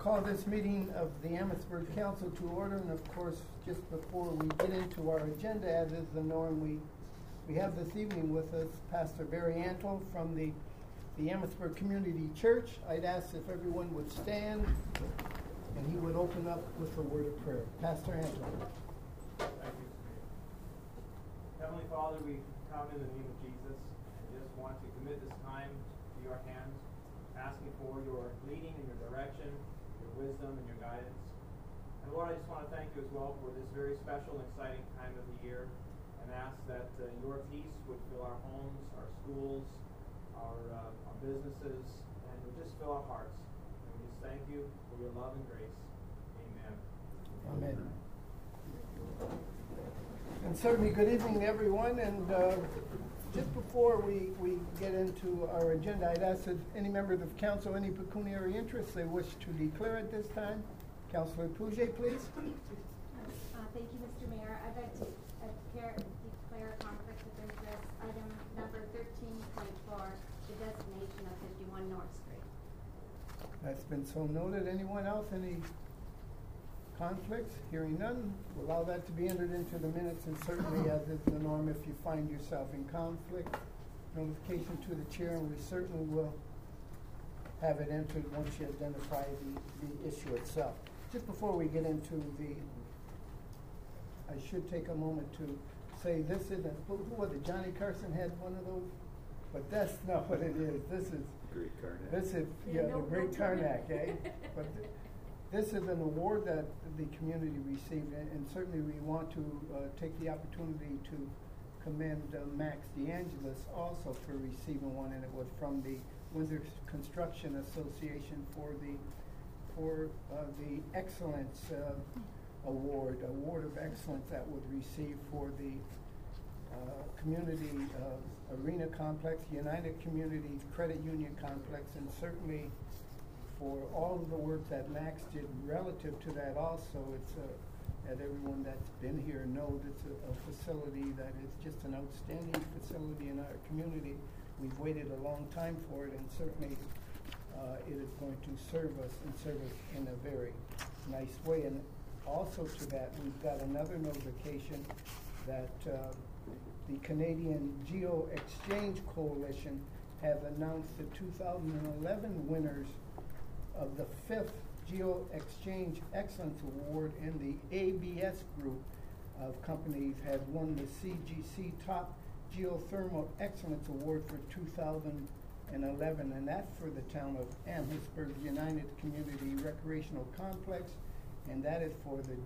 call this meeting of the Amherstburg Council to order, and of course, just before we get into our agenda, as is the norm, we have this evening with us Pastor Barry Antle from the Amherstburg Community Church. I'd ask if everyone would stand, and he would open up with a word of prayer. Pastor Antle. Thank you. Heavenly Father, we come in the name of Jesus and just want to commit this time to your hands, asking for your leading and your direction, your wisdom and your guidance. And Lord, I just want to thank you as well for this very special and exciting time of the year, and ask that your peace would fill our homes, our schools, our businesses, and would just fill our hearts. And we just thank you for your love and grace. Amen. Amen. And certainly good evening, everyone. And just before we get into our agenda, I'd ask that any members of council, any pecuniary interests they wish to declare at this time. Councilor Pouget, please. Thank you, Mr. Mayor. I'd like to declare a conflict of interest. Item number 13.4, the designation of 51 North Street. That's been so noted. Anyone else? Any conflicts? Hearing none, we'll allow that to be entered into the minutes, and certainly, as is the norm, if you find yourself in conflict, notification to the chair, and we certainly will have it entered once you identify the issue itself. Just before we get into I should take a moment to say this isn't, who was it? Johnny Carson had one of those? But that's not what it is. This is Great Karnak. This is the Great Karnak, eh? But this is an award that the community received, and certainly we want to take the opportunity to commend Max DeAngelis also for receiving one, and it was from the Windsor Construction Association for the Excellence Award of Excellence that was received for the Community Arena Complex, United Community Credit Union Complex, and certainly for all of the work that Max did relative to that also. It's as everyone that's been here knows, it's a facility that is just an outstanding facility in our community. We've waited a long time for it, and certainly it is going to serve us in a very nice way. And also to that, we've got another notification that the Canadian Geo Exchange Coalition has announced the 2011 winners of the 5th Geo Exchange Excellence Award, in the ABS group of companies has won the CGC Top Geothermal Excellence Award for 2011, and that's for the town of Amherstburg United Community Recreational Complex, and that is for the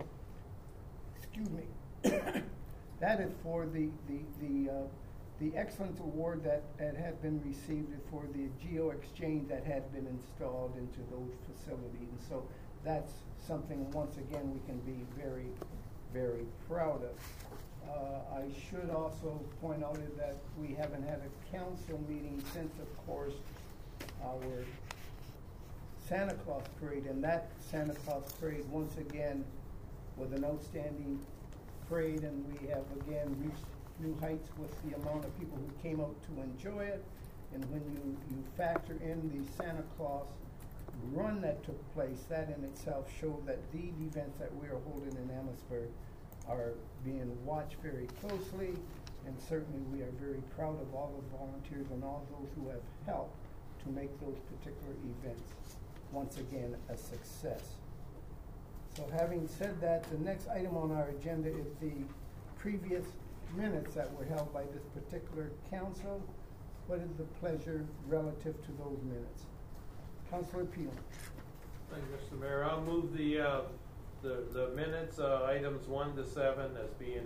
that is for the Excellence Award that had been received for the Geo Exchange that had been installed into those facilities. And so that's something, once again, we can be very, very proud of. I should also point out that we haven't had a council meeting since, of course, our Santa Claus Parade, and that Santa Claus Parade, once again, was an outstanding parade, and we have again reached new heights with the amount of people who came out to enjoy it. And when you factor in the Santa Claus run that took place, that in itself showed that the events that we are holding in Amherstburg are being watched very closely, and certainly we are very proud of all the volunteers and all those who have helped to make those particular events once again a success. So having said that, the next item on our agenda is the previous minutes that were held by this particular council. What is the pleasure relative to those minutes? Councilor Peel. Thank you, Mr. Mayor. I'll move the minutes, items 1 to 7, as being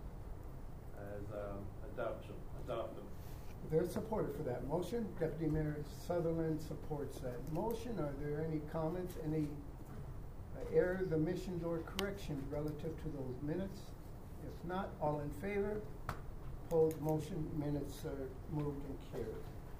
adopted. There's support for that motion. Deputy Mayor Sutherland supports that motion. Are there any comments, any errors, omissions, or corrections relative to those minutes? If not, all in favor? Opposed, motion, minutes are moved and carried.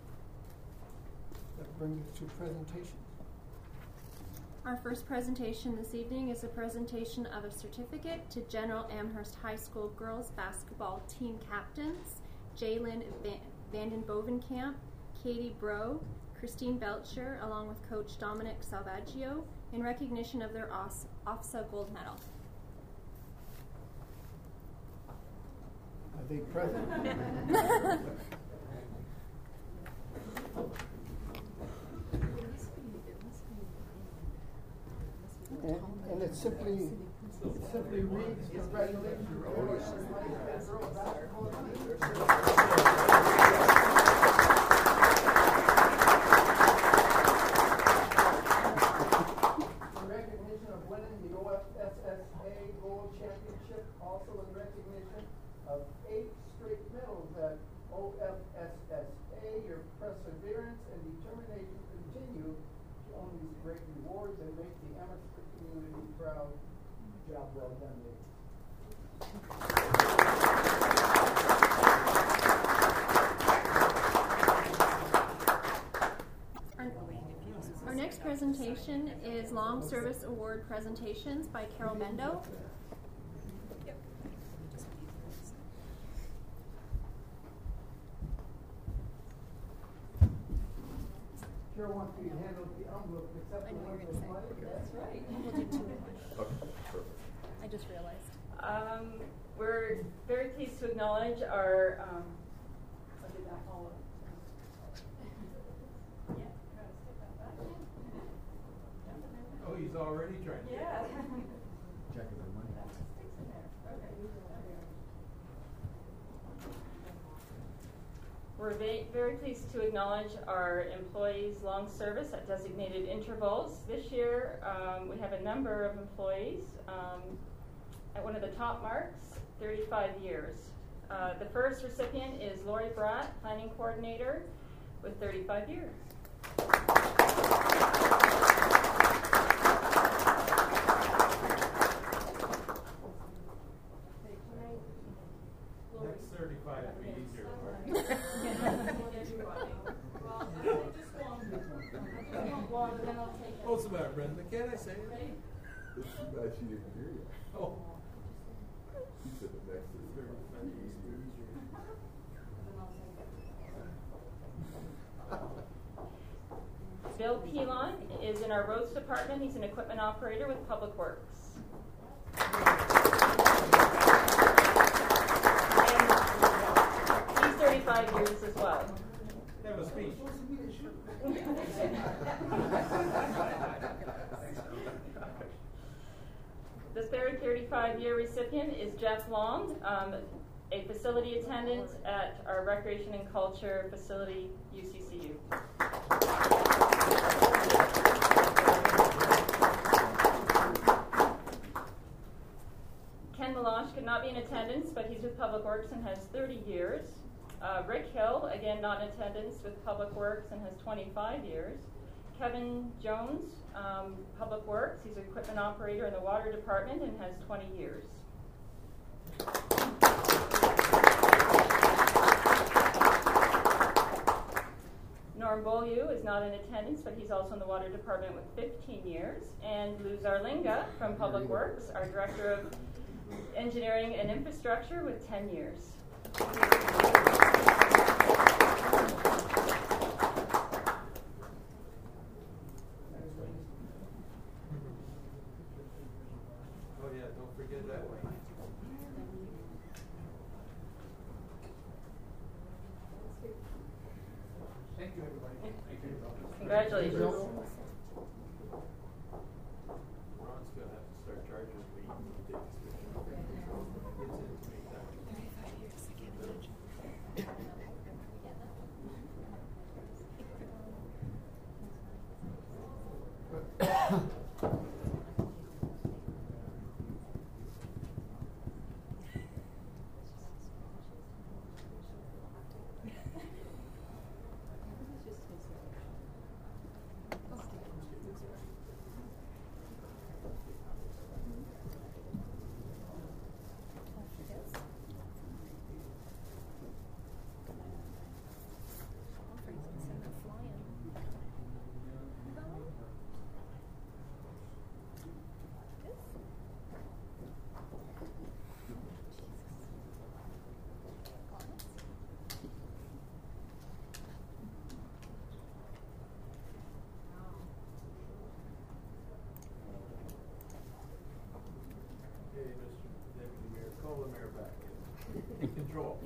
That brings us to presentations. Our first presentation this evening is a presentation of a certificate to General Amherst High School girls basketball team captains, Jalen Vanden Bovenkamp, Katie Bro, Christine Belcher along with Coach Dominic Salvaggio in recognition of their OFSA gold medal. Are they present? And it simply reads, congratulations. In recognition of winning the OFSSA Gold Championship, also in recognition of 8 straight medals at OFSSA, your perseverance and determination continue to own these great rewards and make the Amherst community proud. Job well done, ladies. Our next presentation is Long Service Award presentations by Carol Mendo. Carol wants you to handle the envelope, except the one with money. That's right. We'll do 2 at once. Okay, perfect. I just realized. We're very pleased to acknowledge our, I'll do that all up. Yeah, try to stick that back. Oh, he's already trying to. Yeah. Check the money. That sticks in there. Okay. We're very pleased to acknowledge our employees' long service at designated intervals. This year, we have a number of employees at one of the top marks, 35 years. The first recipient is Lori Bratt, Planning Coordinator, with 35 years. Next 35 would be easier for him. What's the matter, Brenda? Can't I say it? It's too bad she didn't hear you. Oh. She said the next is very easier. Bill Pilon is in our roads department. He's an equipment operator with Public Works. And he's 35 years as well. Have a speech. This very 35-year recipient is Jeff Long, a facility attendant at our Recreation and Culture facility, UCCU. Ken Melosh could not be in attendance, but he's with Public Works and has 30 years. Rick Hill, again not in attendance with Public Works and has 25 years. Kevin Jones, Public Works, he's an equipment operator in the water department and has 20 years. Norm Beaulieu is not in attendance, but he's also in the water department with 15 years. And Lou Zarlinga from Public Works, our Director of Engineering and Infrastructure with 10 years. Oh yeah, don't forget that one. Thank you, everybody. Thank you. Congratulations. Ron's gonna have to start charging me.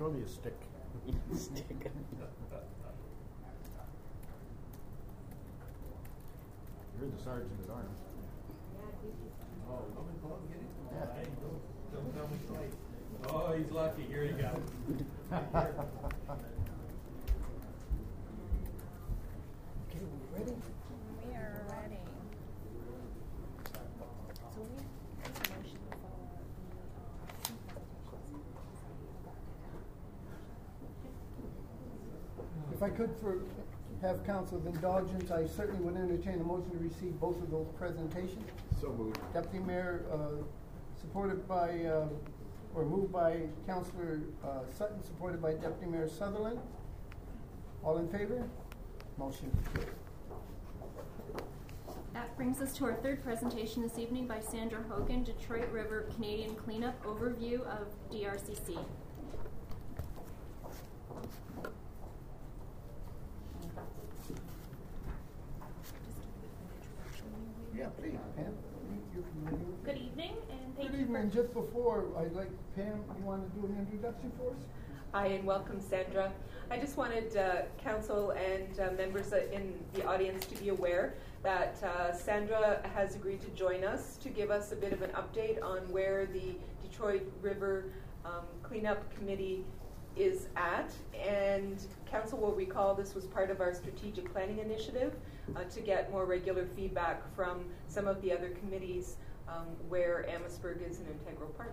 Throw me a stick. Stick. You're the sergeant at arms. Oh, come and call and get it? Yeah. Hey, don't tell me twice. Oh, he's lucky. Here you go. Okay, we ready? We are ready. So we have a motion for If I could have council's indulgence, I certainly would entertain a motion to receive both of those presentations. So moved. Deputy Mayor, supported by, or moved by Councilor Sutton, supported by Deputy Mayor Sutherland. All in favor? Motion carries. That brings us to our third presentation this evening by Sandra Hogan, Detroit River Canadian Cleanup Overview of DRCC. Yeah, please, Pam. You're familiar with it. Good evening, and thank Good you evening. for... Just before, I'd like, Pam, you want to do an introduction for us? Hi, and welcome, Sandra. I just wanted council and members in the audience to be aware that Sandra has agreed to join us to give us a bit of an update on where the Detroit River Cleanup Committee is at. And council will recall this was part of our strategic planning initiative to get more regular feedback from some of the other committees where Amherstburg is an integral part.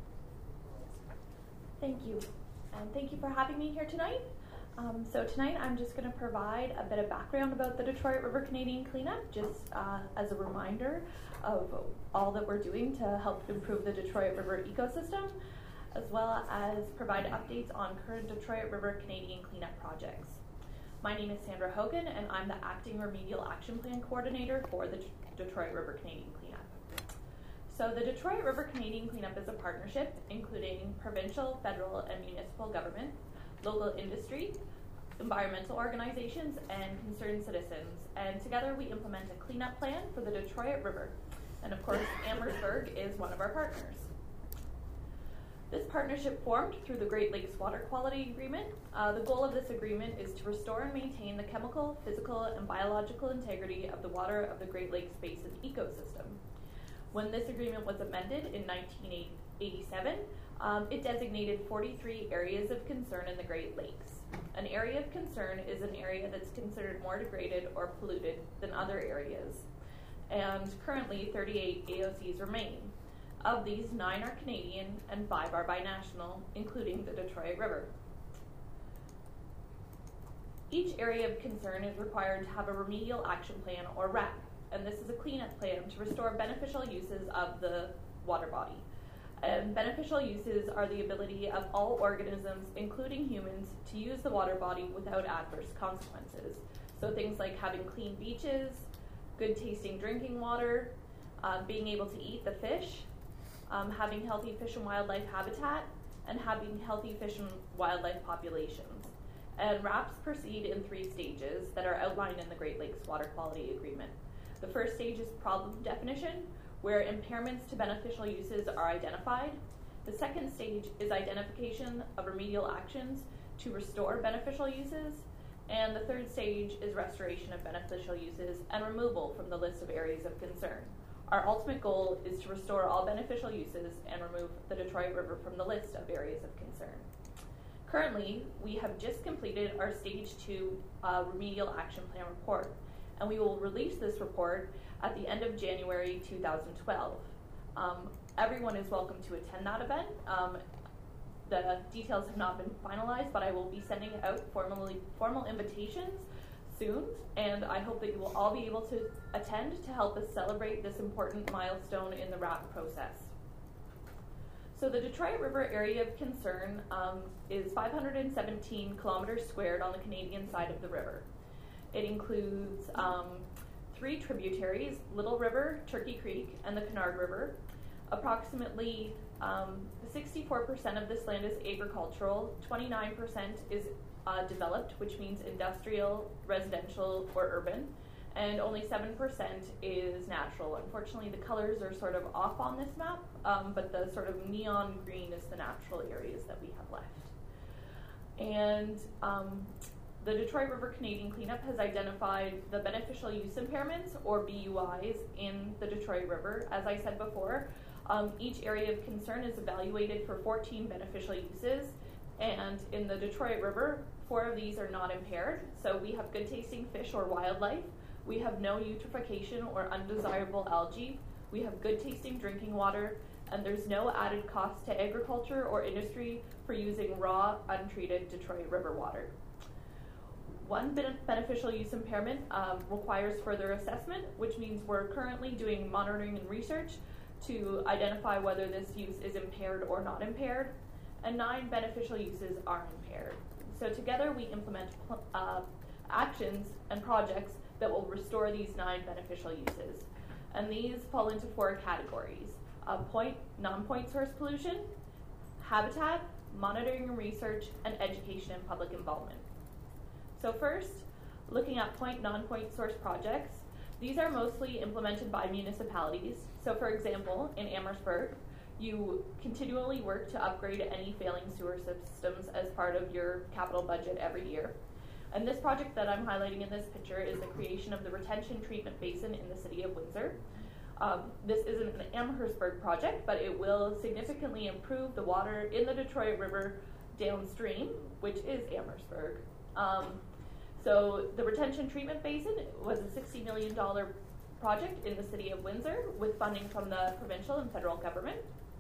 Thank you. And thank you for having me here tonight. So tonight I'm just going to provide a bit of background about the Detroit River Canadian Cleanup, just as a reminder of all that we're doing to help improve the Detroit River ecosystem, as well as provide updates on current Detroit River Canadian cleanup projects. My name is Sandra Hogan, and I'm the Acting Remedial Action Plan Coordinator for the Detroit River Canadian Cleanup. So the Detroit River Canadian Cleanup is a partnership including provincial, federal, and municipal government, local industry, environmental organizations, and concerned citizens. And together we implement a cleanup plan for the Detroit River. And of course, Amherstburg is one of our partners. This partnership formed through the Great Lakes Water Quality Agreement. The goal of this agreement is to restore and maintain the chemical, physical, and biological integrity of the water of the Great Lakes Basin ecosystem. When this agreement was amended in 1987, it designated 43 areas of concern in the Great Lakes. An area of concern is an area that's considered more degraded or polluted than other areas. And currently, 38 AOCs remain. Of these, 9 are Canadian and 5 are binational, including the Detroit River. Each area of concern is required to have a remedial action plan, or RAP, and this is a cleanup plan to restore beneficial uses of the water body. Beneficial uses are the ability of all organisms, including humans, to use the water body without adverse consequences. So things like having clean beaches, good tasting drinking water, being able to eat the fish, having healthy fish and wildlife habitat, and having healthy fish and wildlife populations. And RAPs proceed in 3 stages that are outlined in the Great Lakes Water Quality Agreement. The first stage is problem definition, where impairments to beneficial uses are identified. The second stage is identification of remedial actions to restore beneficial uses. And the third stage is restoration of beneficial uses and removal from the list of areas of concern. Our ultimate goal is to restore all beneficial uses and remove the Detroit River from the list of areas of concern. Currently, we have just completed our Stage 2 Remedial Action Plan report, and we will release this report at the end of January 2012. Everyone is welcome to attend that event. The details have not been finalized, but I will be sending out formal invitations soon, and I hope that you will all be able to attend to help us celebrate this important milestone in the RAP process. So the Detroit River area of concern is 517 kilometers squared on the Canadian side of the river. It includes 3 tributaries, Little River, Turkey Creek, and the Canard River. Approximately 64% of this land is agricultural, 29% is developed, which means industrial, residential, or urban, and only 7% is natural. Unfortunately, the colors are sort of off on this map, but the sort of neon green is the natural areas that we have left. And the Detroit River Canadian Cleanup has identified the beneficial use impairments, or BUIs, in the Detroit River. As I said before, each area of concern is evaluated for 14 beneficial uses, and in the Detroit River, 4 of these are not impaired. So we have good tasting fish or wildlife, we have no eutrophication or undesirable algae, we have good tasting drinking water, and there's no added cost to agriculture or industry for using raw, untreated Detroit River water. One beneficial use impairment requires further assessment, which means we're currently doing monitoring and research to identify whether this use is impaired or not impaired, and 9 beneficial uses are impaired. So together we implement actions and projects that will restore these 9 beneficial uses. And these fall into 4 categories: point, non-point source pollution, habitat, monitoring and research, and education and public involvement. So first, looking at point, non-point source projects, these are mostly implemented by municipalities. So for example, in Amherstburg, you continually work to upgrade any failing sewer systems as part of your capital budget every year. And this project that I'm highlighting in this picture is the creation of the retention treatment basin in the city of Windsor. This isn't an Amherstburg project, but it will significantly improve the water in the Detroit River downstream, which is Amherstburg. So the retention treatment basin was a $60 million project in the city of Windsor with funding from the provincial and federal government.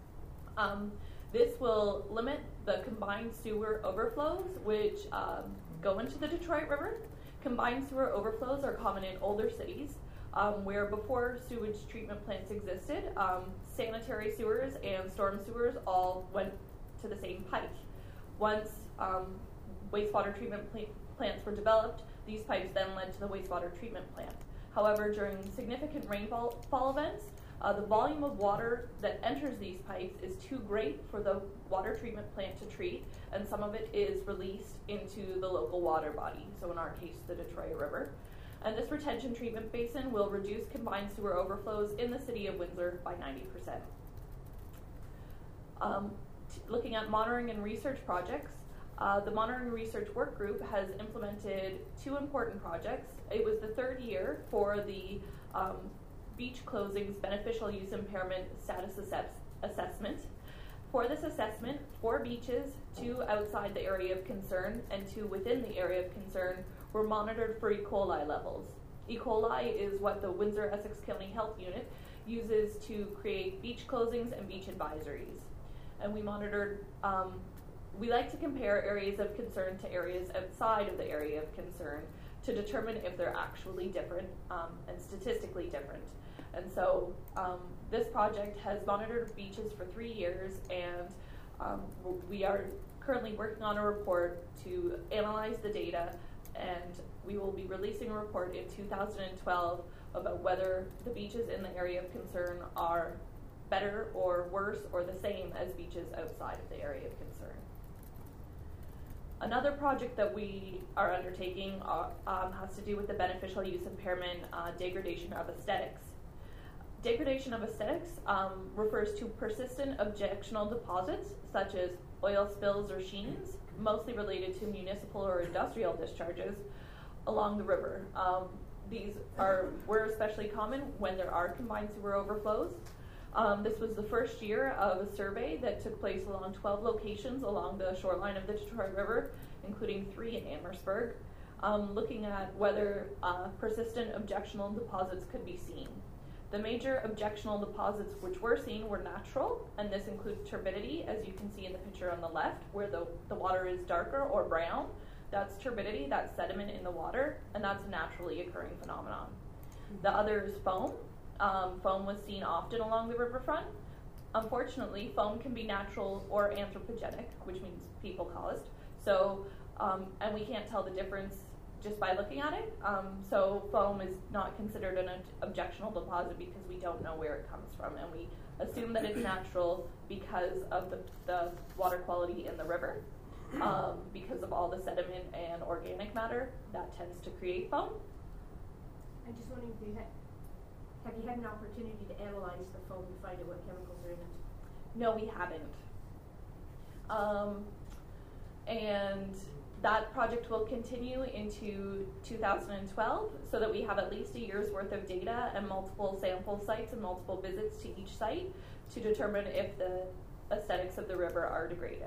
This will limit the combined sewer overflows which go into the Detroit River. Combined sewer overflows are common in older cities where before sewage treatment plants existed, sanitary sewers and storm sewers all went to the same pipe. Once wastewater treatment plants were developed, these pipes then led to the wastewater treatment plant. However, during significant rainfall events, the volume of water that enters these pipes is too great for the water treatment plant to treat, and some of it is released into the local water body, so in our case, the Detroit River. And this retention treatment basin will reduce combined sewer overflows in the city of Windsor by 90%. Looking at monitoring and research projects, the Monitoring and Research Work Group has implemented 2 important projects. It was the 3rd year for the beach closings beneficial use impairment status assessment. For this assessment, 4 beaches, 2 outside the area of concern and 2 within the area of concern, were monitored for E. coli levels. E. coli is what the Windsor-Essex County Health Unit uses to create beach closings and beach advisories. And we monitored, we like to compare areas of concern to areas outside of the area of concern to determine if they're actually different and statistically different. And so this project has monitored beaches for 3 years, and we are currently working on a report to analyze the data, and we will be releasing a report in 2012 about whether the beaches in the area of concern are better or worse or the same as beaches outside of the area of concern. Another project that we are undertaking has to do with the beneficial use impairment, degradation of aesthetics. Degradation of aesthetics refers to persistent objectionable deposits such as oil spills or sheens, mostly related to municipal or industrial discharges along the river. These were especially common when there are combined sewer overflows. This was the first year of a survey that took place along 12 locations along the shoreline of the Detroit River, including 3 in Amherstburg, looking at whether persistent objectionable deposits could be seen. The major objectionable deposits which were seen were natural, and this includes turbidity, as you can see in the picture on the left, where the water is darker or brown. That's turbidity, that's sediment in the water, and that's a naturally occurring phenomenon. The other is foam. Foam was seen often along the riverfront. Unfortunately, foam can be natural or anthropogenic, which means people caused. So, and we can't tell the difference just by looking at it. So foam is not considered an objectionable deposit because we don't know where it comes from, and we assume that it's natural because of the water quality in the river, because of all the sediment and organic matter that tends to create foam. I'm just wondering if have you had an opportunity to analyze the foam to find out what chemicals are in it? No, we haven't. And that project will continue into 2012 so that we have at least a year's worth of data and multiple sample sites and multiple visits to each site to determine if the aesthetics of the river are degraded.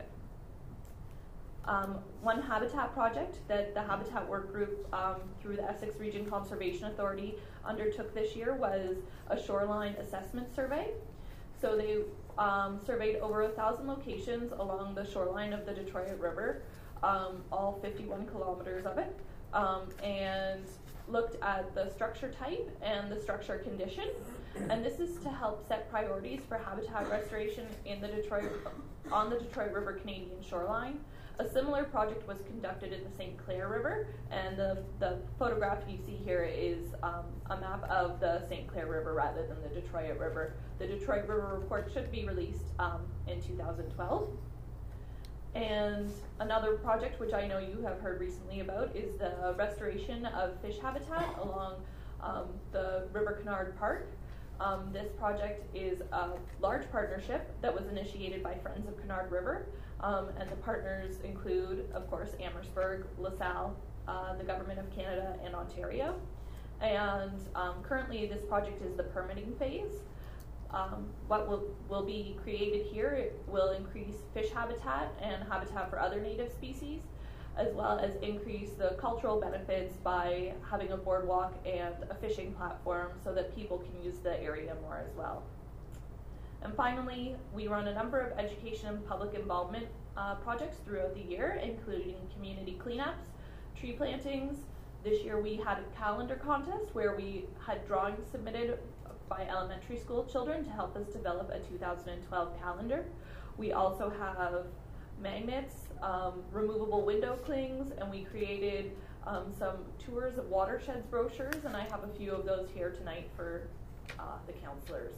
One habitat project that the Habitat Work Group through the Essex Region Conservation Authority undertook this year was a shoreline assessment survey. So they surveyed over 1,000 locations along the shoreline of the Detroit River, all 51 kilometers of it, and looked at the structure type and the structure condition. And this is to help set priorities for habitat restoration on the Detroit River Canadian shoreline. A similar project was conducted in the St. Clair River, and the photograph you see here is a map of the St. Clair River rather than the Detroit River. The Detroit River report should be released in 2012. And another project, which I know you have heard recently about, is the restoration of fish habitat along the River Canard Park. This project is a large partnership that was initiated by Friends of Canard River, and the partners include, of course, Amherstburg, LaSalle, the Government of Canada, and Ontario. And currently this project is the permitting phase. What will be created here, it will increase fish habitat and habitat for other native species, as well as increase the cultural benefits by having a boardwalk and a fishing platform so that people can use the area more as well. And finally, we run a number of education and public involvement projects throughout the year, including community cleanups, tree plantings. This year we had a calendar contest where we had drawings submitted by elementary school children to help us develop a 2012 calendar. We also have magnets, removable window clings, and we created some tours of watersheds brochures, and I have a few of those here tonight for the counselors.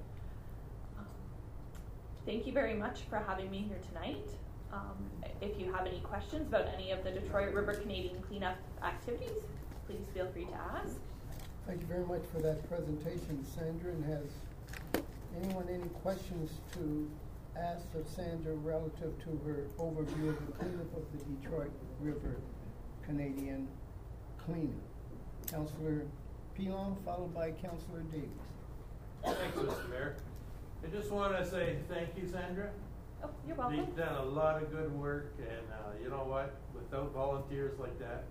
Thank you very much for having me here tonight. If you have any questions about any of the Detroit River Canadian cleanup activities, please feel free to ask. Thank you very much for that presentation, Sandra. And has anyone any questions to ask of Sandra relative to her overview of the cleanup of the Detroit River Canadian cleanup? Councillor Pilon, followed by Councillor Davies. Thanks, Mr. Mayor. I just want to say thank you, Sandra. Oh, you're welcome. You've done a lot of good work, and you know what? Without volunteers like that,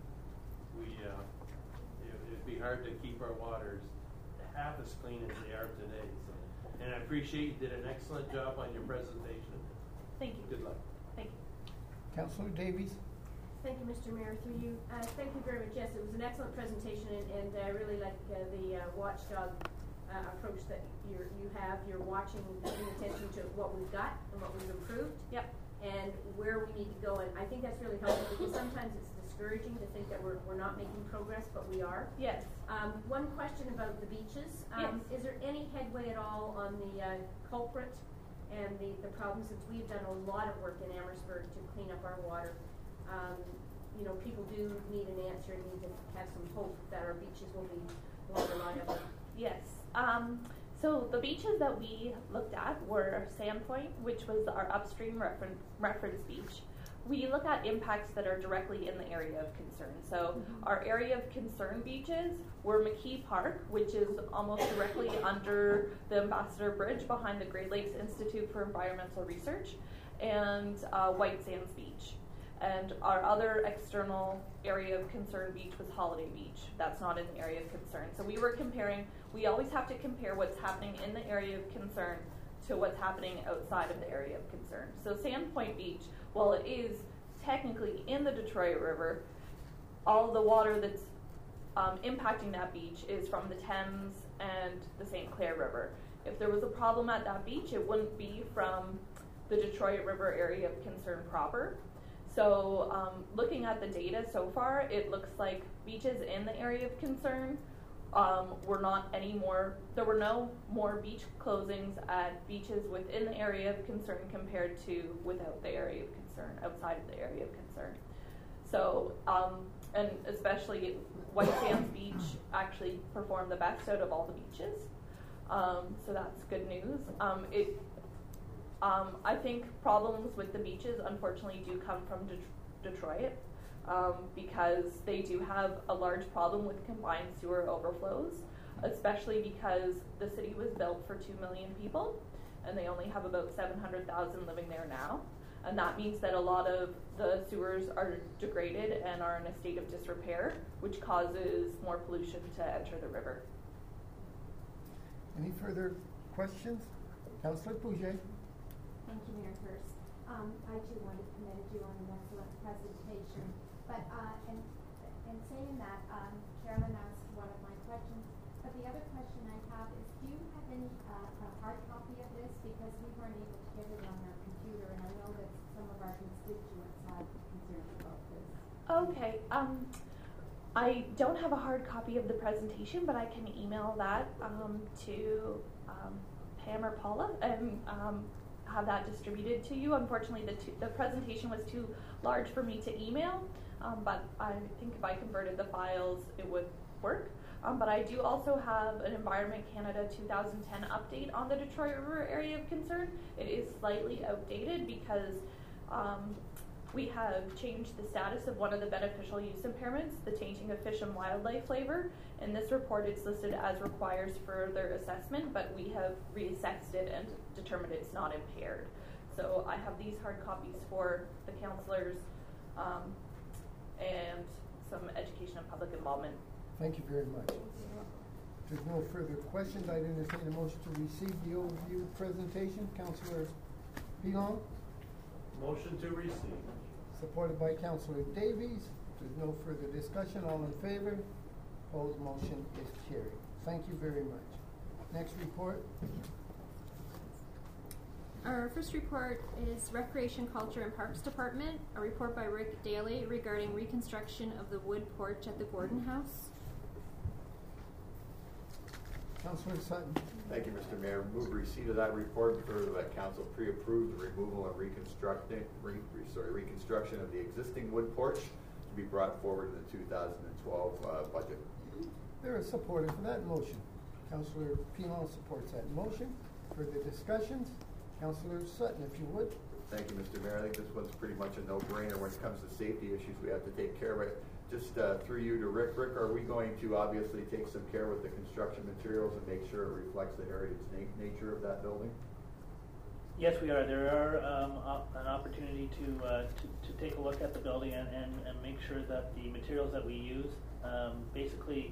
it'd be hard to keep our waters half as clean as they are today. So, and I appreciate you did an excellent job on your presentation. Thank you. Good luck. Thank you. Councillor Davies. Thank you, Mr. Mayor. Through you, thank you very much. Yes, it was an excellent presentation, and I really like the watchdog approach that you have. You're watching, paying attention to what we've got and what we've improved. Yep. And where we need to go. And I think that's really helpful because sometimes it's discouraging to think that we're not making progress, but we are. Yes. One question about the beaches. Yes. Is there any headway at all on the culprit and the problems? Since we've done a lot of work in Amherstburg to clean up our water. You know, people do need an answer and need to have some hope that our beaches will be more reliable. Yes. So the beaches that we looked at were Sandpoint, which was our upstream reference beach. We look at impacts that are directly in the area of concern. So our area of concern beaches were McKee Park, which is almost directly under the Ambassador Bridge behind the Great Lakes Institute for Environmental Research, and White Sands Beach. And our other external area of concern beach was Holiday Beach. That's not in the area of concern. So we were comparing, we always have to compare what's happening in the area of concern to what's happening outside of the area of concern. So Sandpoint Beach, while it is technically in the Detroit River, all the water that's impacting that beach is from the Thames and the St. Clair River. If there was a problem at that beach, it wouldn't be from the Detroit River area of concern proper. So looking at the data so far, it looks like beaches in the area of concern were not anymore, there were no more beach closings at beaches within the area of concern compared to without the area of concern, outside of the area of concern. So, and especially White Sands Beach actually performed the best out of all the beaches. So that's good news. I think problems with the beaches unfortunately do come from Detroit, because they do have a large problem with combined sewer overflows, especially because the city was built for 2 million people and they only have about 700,000 living there now. And that means that a lot of the sewers are degraded and are in a state of disrepair, which causes more pollution to enter the river. Any further questions? Councillor Pouget. Thank you, Mayor Hurst. I too want to commend you on an excellent presentation. But in saying that, Carolyn asked one of my questions. But the other question I have is, do you have any a hard copy of this? Because we weren't able to get it on our computer, and I know that some of our constituents have concerns about this. Okay. I don't have a hard copy of the presentation, but I can email that to Pam or Paula and have that distributed to you. Unfortunately, the presentation was too large for me to email, but I think if I converted the files, it would work. But I do also have an Environment Canada 2010 update on the Detroit River area of concern. It is slightly outdated because we have changed the status of one of the beneficial use impairments, the tainting of fish and wildlife flavor. In this report, it's listed as requires further assessment, but we have reassessed it and determined it's not impaired. So I have these hard copies for the councillors and some education and public involvement. Thank you very much. If there's no further questions, I'd entertain a motion to receive the overview presentation. Councillor Pilon. Motion to receive. Supported by Councillor Davies. If there's no further discussion, all in favor? Opposed, motion is carried. Thank you very much. Next report. Our first report is Recreation, Culture and Parks Department, a report by Rick Daly regarding reconstruction of the wood porch at the Gordon House. Councillor Sutton. Thank you, Mr. Mayor. Move receipt of that report. Further, that council pre-approve the removal and reconstruction of the existing wood porch to be brought forward in the 2012 budget. There is supporter for that motion. Councillor Pilon supports that motion. Further discussions? Councillor Sutton, if you would. Thank you, Mr. Mayor. I think this one's pretty much a no-brainer when it comes to safety issues. We have to take care of it. Just through you to Rick. Rick, are we going to obviously take some care with the construction materials and make sure it reflects the heritage nature of that building? Yes, we are. There are an opportunity to take a look at the building and make sure that the materials that we use basically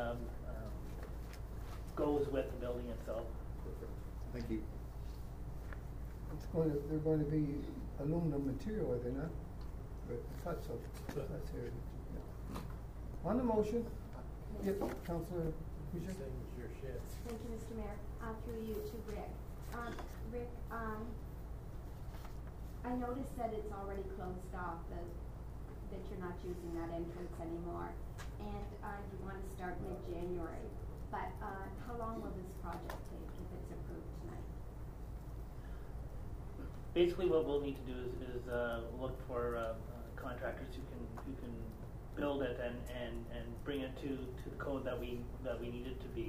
goes with the building itself. Thank you. They're going to be aluminum material, are they not? But I thought so. That's heritage. Yeah. On the motion, yes, Councillor Pouget. Thank you, Mr. Mayor. Through you to Rick. Rick, I noticed that it's already closed off, that you're not using that entrance anymore, and you want to start mid-January. But how long will this project take if it's approved tonight? Basically, what we'll need to do is look for contractors who can build it and bring it to the code that we need it to be.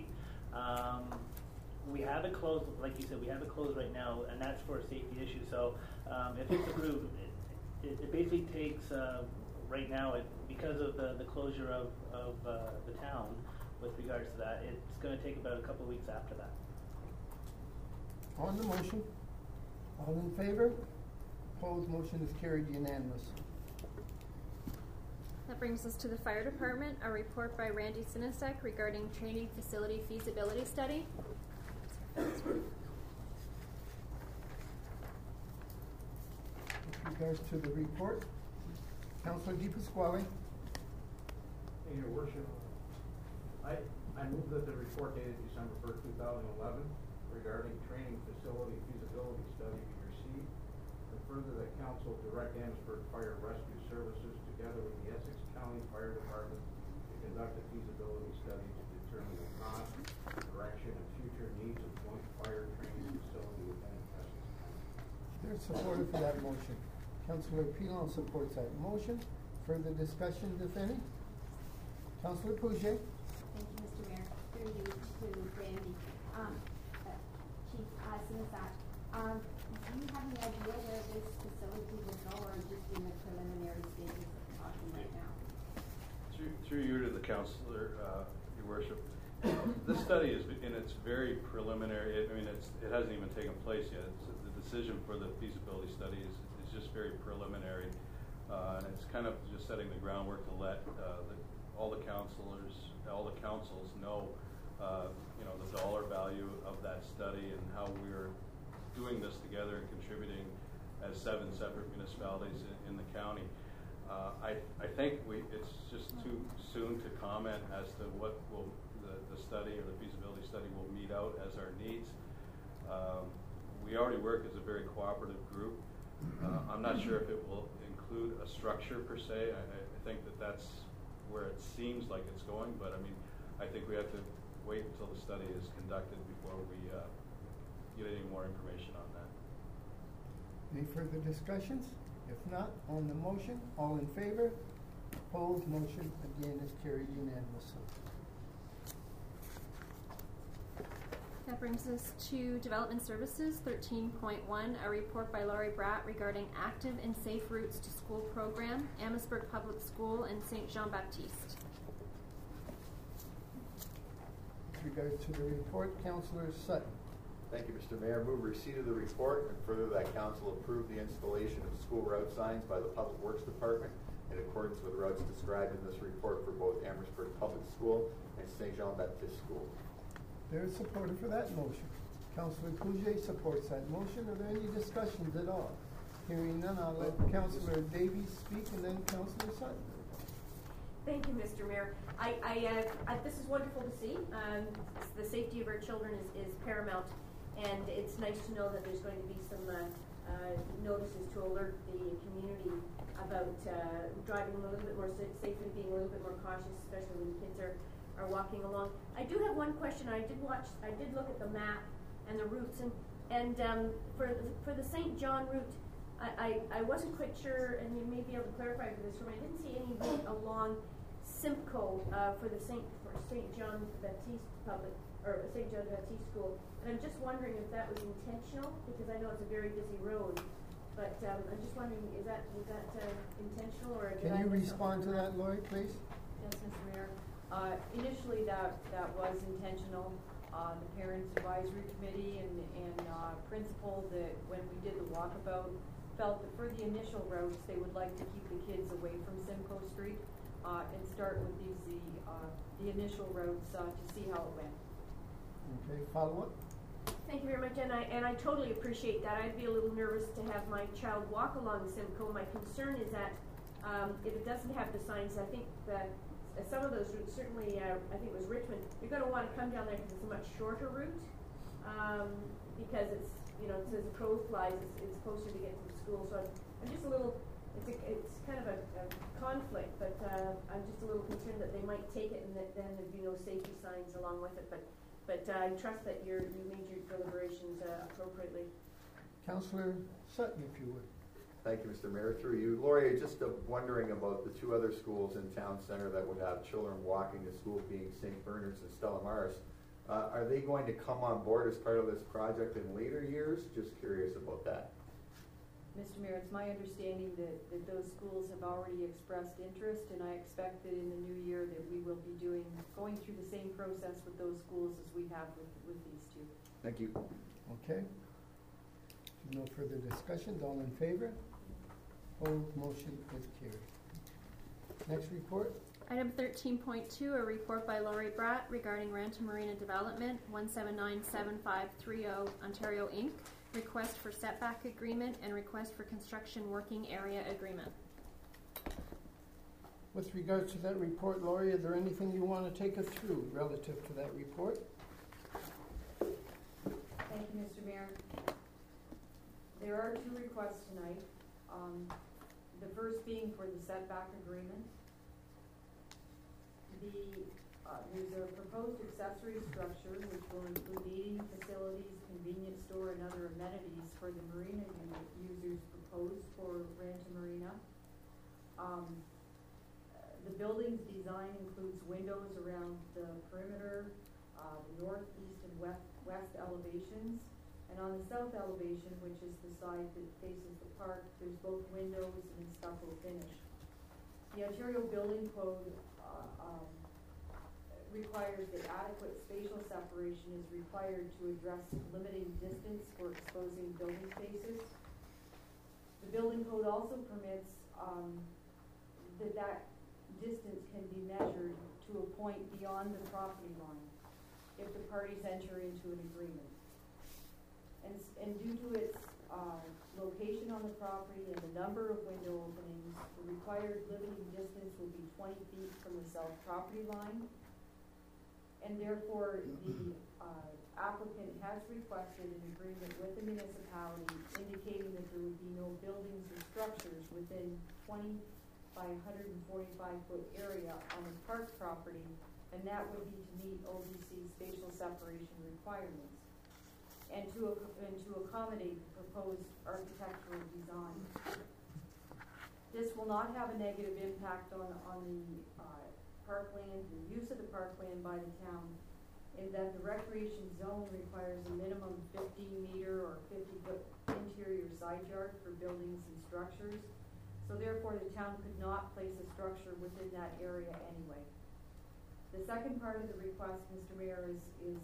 We have it closed, like you said, we have it closed right now, and that's for a safety issue. So if it's approved, it basically takes right now, because of the closure of the town with regards to that, it's going to take about a couple of weeks after that. On the motion, all in favor? Opposed, motion is carried unanimous. That brings us to the Fire Department, a report by Randy Sinisek regarding training facility feasibility study. With regards to the report, Councillor Di Pasquale. Your Worship, I move that the report dated December 1st, 2011 regarding training facility feasibility study be received, and further that Council direct Amherstburg Fire Rescue Services together with the Essex County Fire Department to conduct a feasibility study to determine the cost, direction, and future needs of joint fire training facility within Essex County. There's supporter for that motion. Councillor Pilon supports that motion. Further discussion, if any? Councillor Pouget. Thank you, Mr. Mayor. Through you to Randy. Chief Sinisek, Do you have any idea where this facility will go, or just in the preliminary stages of talking right now? Through you to the councillor, Your Worship. This study is in its very preliminary. It hasn't even taken place yet. The decision for the feasibility study is just very preliminary, and it's kind of just setting the groundwork to let all the councils know, the dollar value of that study and how we're doing this together and contributing as 7 separate municipalities in the county. I think it's just too soon to comment as to what will the study or the feasibility study will meet out as our needs. We already work as a very cooperative group. I'm not sure if it will include a structure per se. I think that's where it seems like it's going, but I think we have to wait until the study is conducted before we get any more information on that. Any further discussions? If not, on the motion, all in favor? Opposed, motion again is carried unanimously. That brings us to Development Services 13.1, a report by Laurie Bratt regarding active and safe routes to school program, Amherstburg Public School and St. Jean Baptiste. With regard to the report, Councillor Sutton. Thank you, Mr. Mayor. Move receipt of the report and further that council approve the installation of school route signs by the Public Works Department in accordance with routes described in this report for both Amherstburg Public School and St. Jean Baptiste School. There is support for that motion. Councillor Pouget supports that motion. Are there any discussions at all? Hearing none, I'll let Councillor Davies speak and then Councillor Sutton. Thank you, Mr. Mayor. This is wonderful to see. The safety of our children is paramount, and it's nice to know that there's going to be some notices to alert the community about driving a little bit more safely, being a little bit more cautious, especially when kids are walking along. I do have one question. I did look at the map and the routes, and for the St. John route, I wasn't quite sure, and you may be able to clarify for this for me. I didn't see any route along Simcoe for St. John Baptiste Public or St. John Baptiste School, and I'm just wondering if that was intentional, because I know it's a very busy road. But I'm just wondering, was that intentional, or did Can you I miss respond to something? that, Laurie, please? Yes, Mr. Mayor. Initially, that was intentional. The Parents Advisory Committee and principal, that when we did the walkabout, felt that for the initial routes, they would like to keep the kids away from Simcoe Street and start with the initial routes to see how it went. Okay, follow up. Thank you very much, and I totally appreciate that. I'd be a little nervous to have my child walk along Simcoe. My concern is that if it doesn't have the signs, I think that some of those routes, certainly I think it was Richmond, you're going to want to come down there because it's a much shorter route, because it's, it says the crow flies, it's closer to get to the school. So I'm just a little, it's kind of a conflict, but I'm just a little concerned that they might take it and that then there'd be no safety signs along with it. But I trust that you made your deliberations appropriately. Councillor Sutton, if you would. Thank you, Mr. Mayor. Through you, Laurie, just wondering about the 2 other schools in town center that would have children walking to school, being St. Bernard's and Stella Maris. Are they going to come on board as part of this project in later years? Just curious about that. Mr. Mayor, it's my understanding that those schools have already expressed interest, and I expect that in the new year that we will be going through the same process with those schools as we have with these 2. Thank you. Okay. No further discussions. All in favor? Opposed, motion is carried. Next report. Item 13.2, a report by Laurie Bratt regarding Ranta Marina Development, 1797530 Ontario Inc., request for setback agreement and request for construction working area agreement. With regards to that report, Laurie, is there anything you want to take us through relative to that report? Thank you, Mr. Mayor. There are 2 requests tonight. The first being for the setback agreement. There's a proposed accessory structure which will include eating facilities, convenience store, and other amenities for the marina users proposed for Ranta Marina. The building's design includes windows around the perimeter, the north, east, and west elevations, And on the south elevation, which is the side that faces the park, there's both windows and stucco finish. The Ontario Building Code requires that adequate spatial separation is required to address limiting distance for exposing building spaces. The building code also permits that distance can be measured to a point beyond the property line if the parties enter into an agreement. And due to its location on the property and the number of window openings, the required limiting distance will be 20 feet from the south property line. And therefore, the applicant has requested an agreement with the municipality indicating that there would be no buildings or structures within 20 by 145-foot area on the park property, and that would be to meet OBC spatial separation requirements and to accommodate the proposed architectural design. This will not have a negative impact on the parkland, the use of the parkland by the town, in that the recreation zone requires a minimum 15-meter or 50-foot interior side yard for buildings and structures. So therefore, the town could not place a structure within that area anyway. The second part of the request, Mr. Mayor, is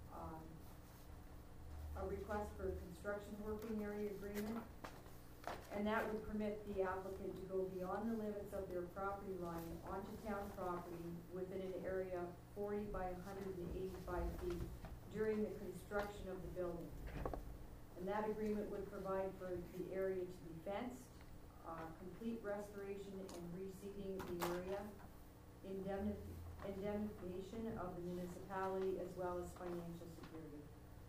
a request for a construction working area agreement, and that would permit the applicant to go beyond the limits of their property line onto town property within an area 40 by 185 feet during the construction of the building. And that agreement would provide for the area to be fenced, complete restoration and reseeding the area, indemnification of the municipality, as well as financial security.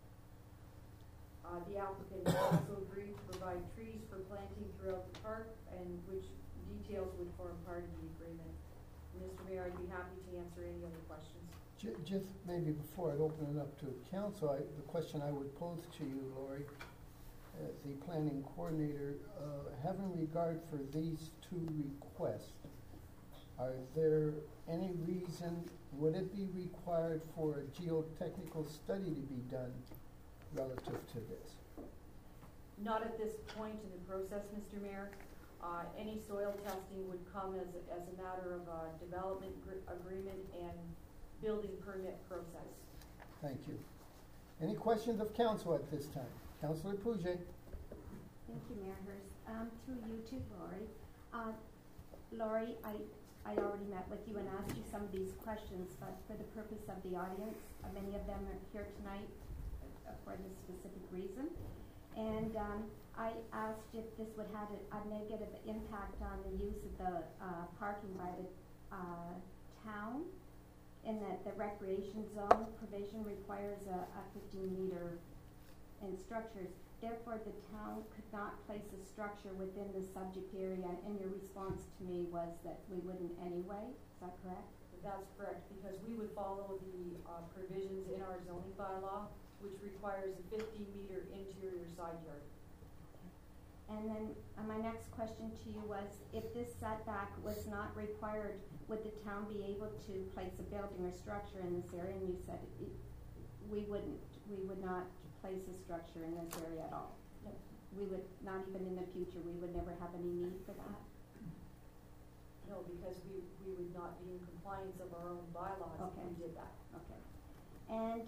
The applicant also agreed to provide trees for planting throughout the park, and which details would form part of the agreement. Mr. Mayor, I'd be happy to answer any other questions. Just maybe before I open it up to council, the question I would pose to you, Lori, as the planning coordinator, having regard for these two requests, are there any reason, would it be required for a geotechnical study to be done relative to this? Not at this point in the process, Mr. Mayor. Any soil testing would come as a matter of development agreement and building permit process. Thank you. Any questions of council at this time? Councillor Pouget. Thank you, Mayor Hurst. Through you to Lori. Lori, I already met with you and asked you some of these questions, but for the purpose of the audience, many of them are here tonight for this specific reason. And I asked if this would have a negative impact on the use of the parking by the town, in that the recreation zone provision requires a 15-meter in structures. Therefore, the town could not place a structure within the subject area, and your response to me was that we wouldn't anyway. Is that correct? That's correct, because we would follow the provisions in our zoning bylaw, which requires a 15-meter interior side yard. And then my next question to you was, if this setback was not required, would the town be able to place a building or structure in this area? And you said we would not place a structure in this area at all. No. We would not even in the future, we would never have any need for that? No, because we would not be in compliance of our own bylaws if we did that. Okay. And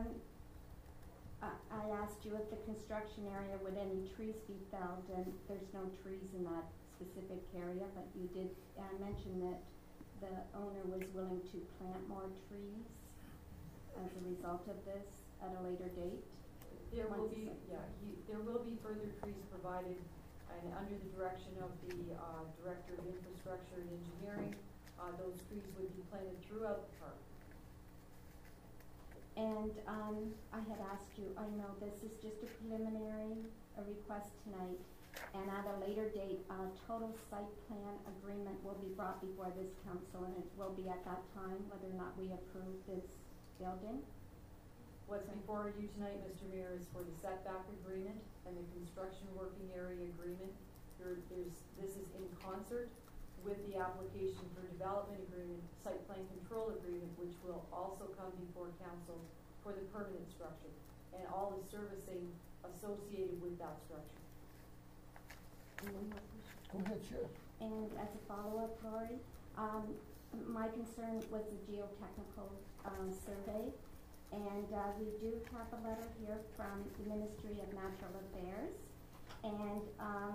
I asked you if the construction area, would any trees be felled, and there's no trees in that specific area, but you did mention that the owner was willing to plant more trees as a result of this at a later date. There will be, there will be further trees provided, and under the direction of the Director of Infrastructure and Engineering, those trees would be planted throughout the park. And I had asked you, I know this is just a preliminary request tonight, and at a later date, a total site plan agreement will be brought before this council, and it will be at that time whether or not we approve this building. What's before you tonight, Mr. Mayor, is for the setback agreement and the construction working area agreement. This is in concert with the application for development agreement, site plan control agreement, which will also come before council for the permanent structure. And all is servicing associated with that structure. Go ahead, sure. And as a follow-up, Lori, my concern was the geotechnical survey. And we do have a letter here from the Ministry of Natural Affairs. And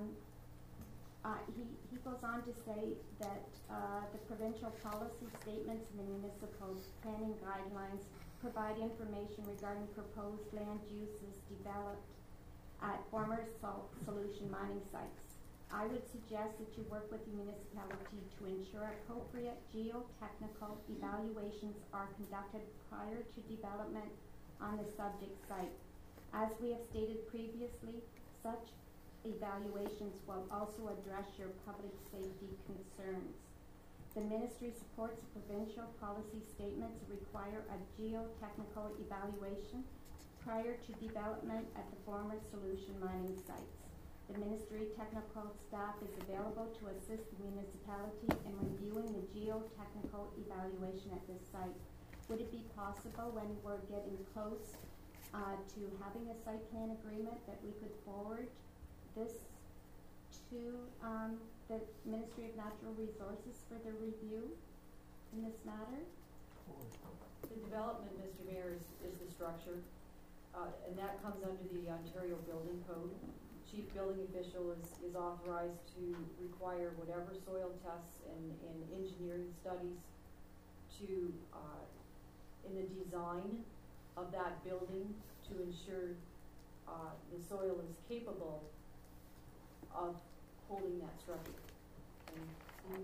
he goes on to say that the provincial policy statements and the municipal planning guidelines provide information regarding proposed land uses developed at former salt solution mining sites. I would suggest that you work with the municipality to ensure appropriate geotechnical evaluations are conducted prior to development on the subject site. As we have stated previously, such evaluations will also address your public safety concerns. The ministry supports provincial policy statements that require a geotechnical evaluation prior to development at the former solution mining sites. The ministry technical staff is available to assist the municipality in reviewing the geotechnical evaluation at this site. Would it be possible, when we're getting close to having a site plan agreement, that we could forward this to the Ministry of Natural Resources for their review in this matter? The development, Mr. Mayor, is the structure, and that comes under the Ontario Building Code. Chief building official is authorized to require whatever soil tests and engineering studies to in the design of that building to ensure the soil is capable of holding that structure. And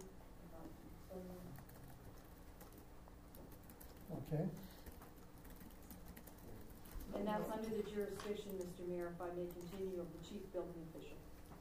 Okay. And that's under the jurisdiction, Mr. Mayor, if I may continue, of the chief building official.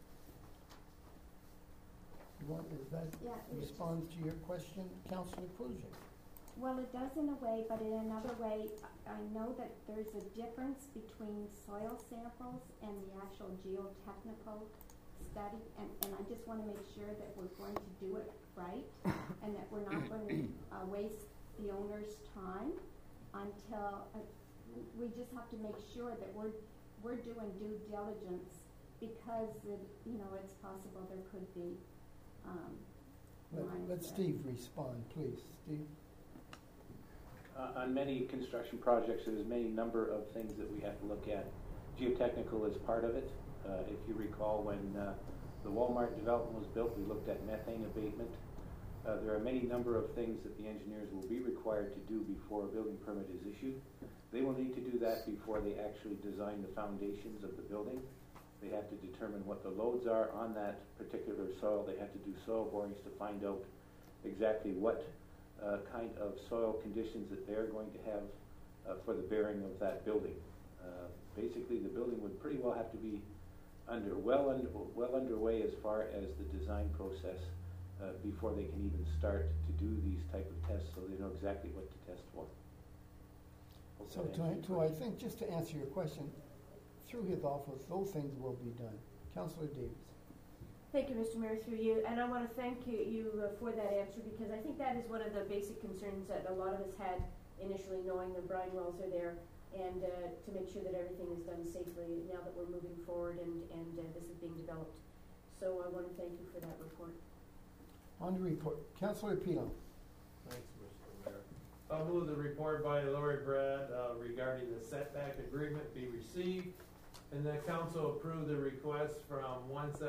Does that respond to your question, Councillor Kruger? Well, it does in a way, but in another way, I know that there's a difference between soil samples and the actual geotechnical study, and I just want to make sure that we're going to do it right, and that we're not going to waste the owner's time until we just have to make sure that we're doing due diligence, because it's possible there could be. Let Steve respond, please. Steve. On many construction projects, there's many number of things that we have to look at. Geotechnical is part of it. If you recall, when the Walmart development was built, we looked at methane abatement. There are many number of things that the engineers will be required to do before a building permit is issued. They will need to do that before they actually design the foundations of the building. They have to determine what the loads are on that particular soil. They have to do soil borings to find out exactly what kind of soil conditions that they're going to have for the bearing of that building. Basically, the building would pretty well have to be well underway as far as the design process before they can even start to do these type of tests, so they know exactly what to test for. So I think, just to answer your question, through his office, those things will be done. Councillor Davis. Thank you, Mr. Mayor, through you. And I want to thank you for that answer, because I think that is one of the basic concerns that a lot of us had initially, knowing the brine wells are there, and to make sure that everything is done safely now that we're moving forward and this is being developed. So I want to thank you for that report. On the report, Councillor Pilon. Thanks, Mr. Mayor. I'll move the report by Lori Brad regarding the setback agreement be received, and that council approve the request from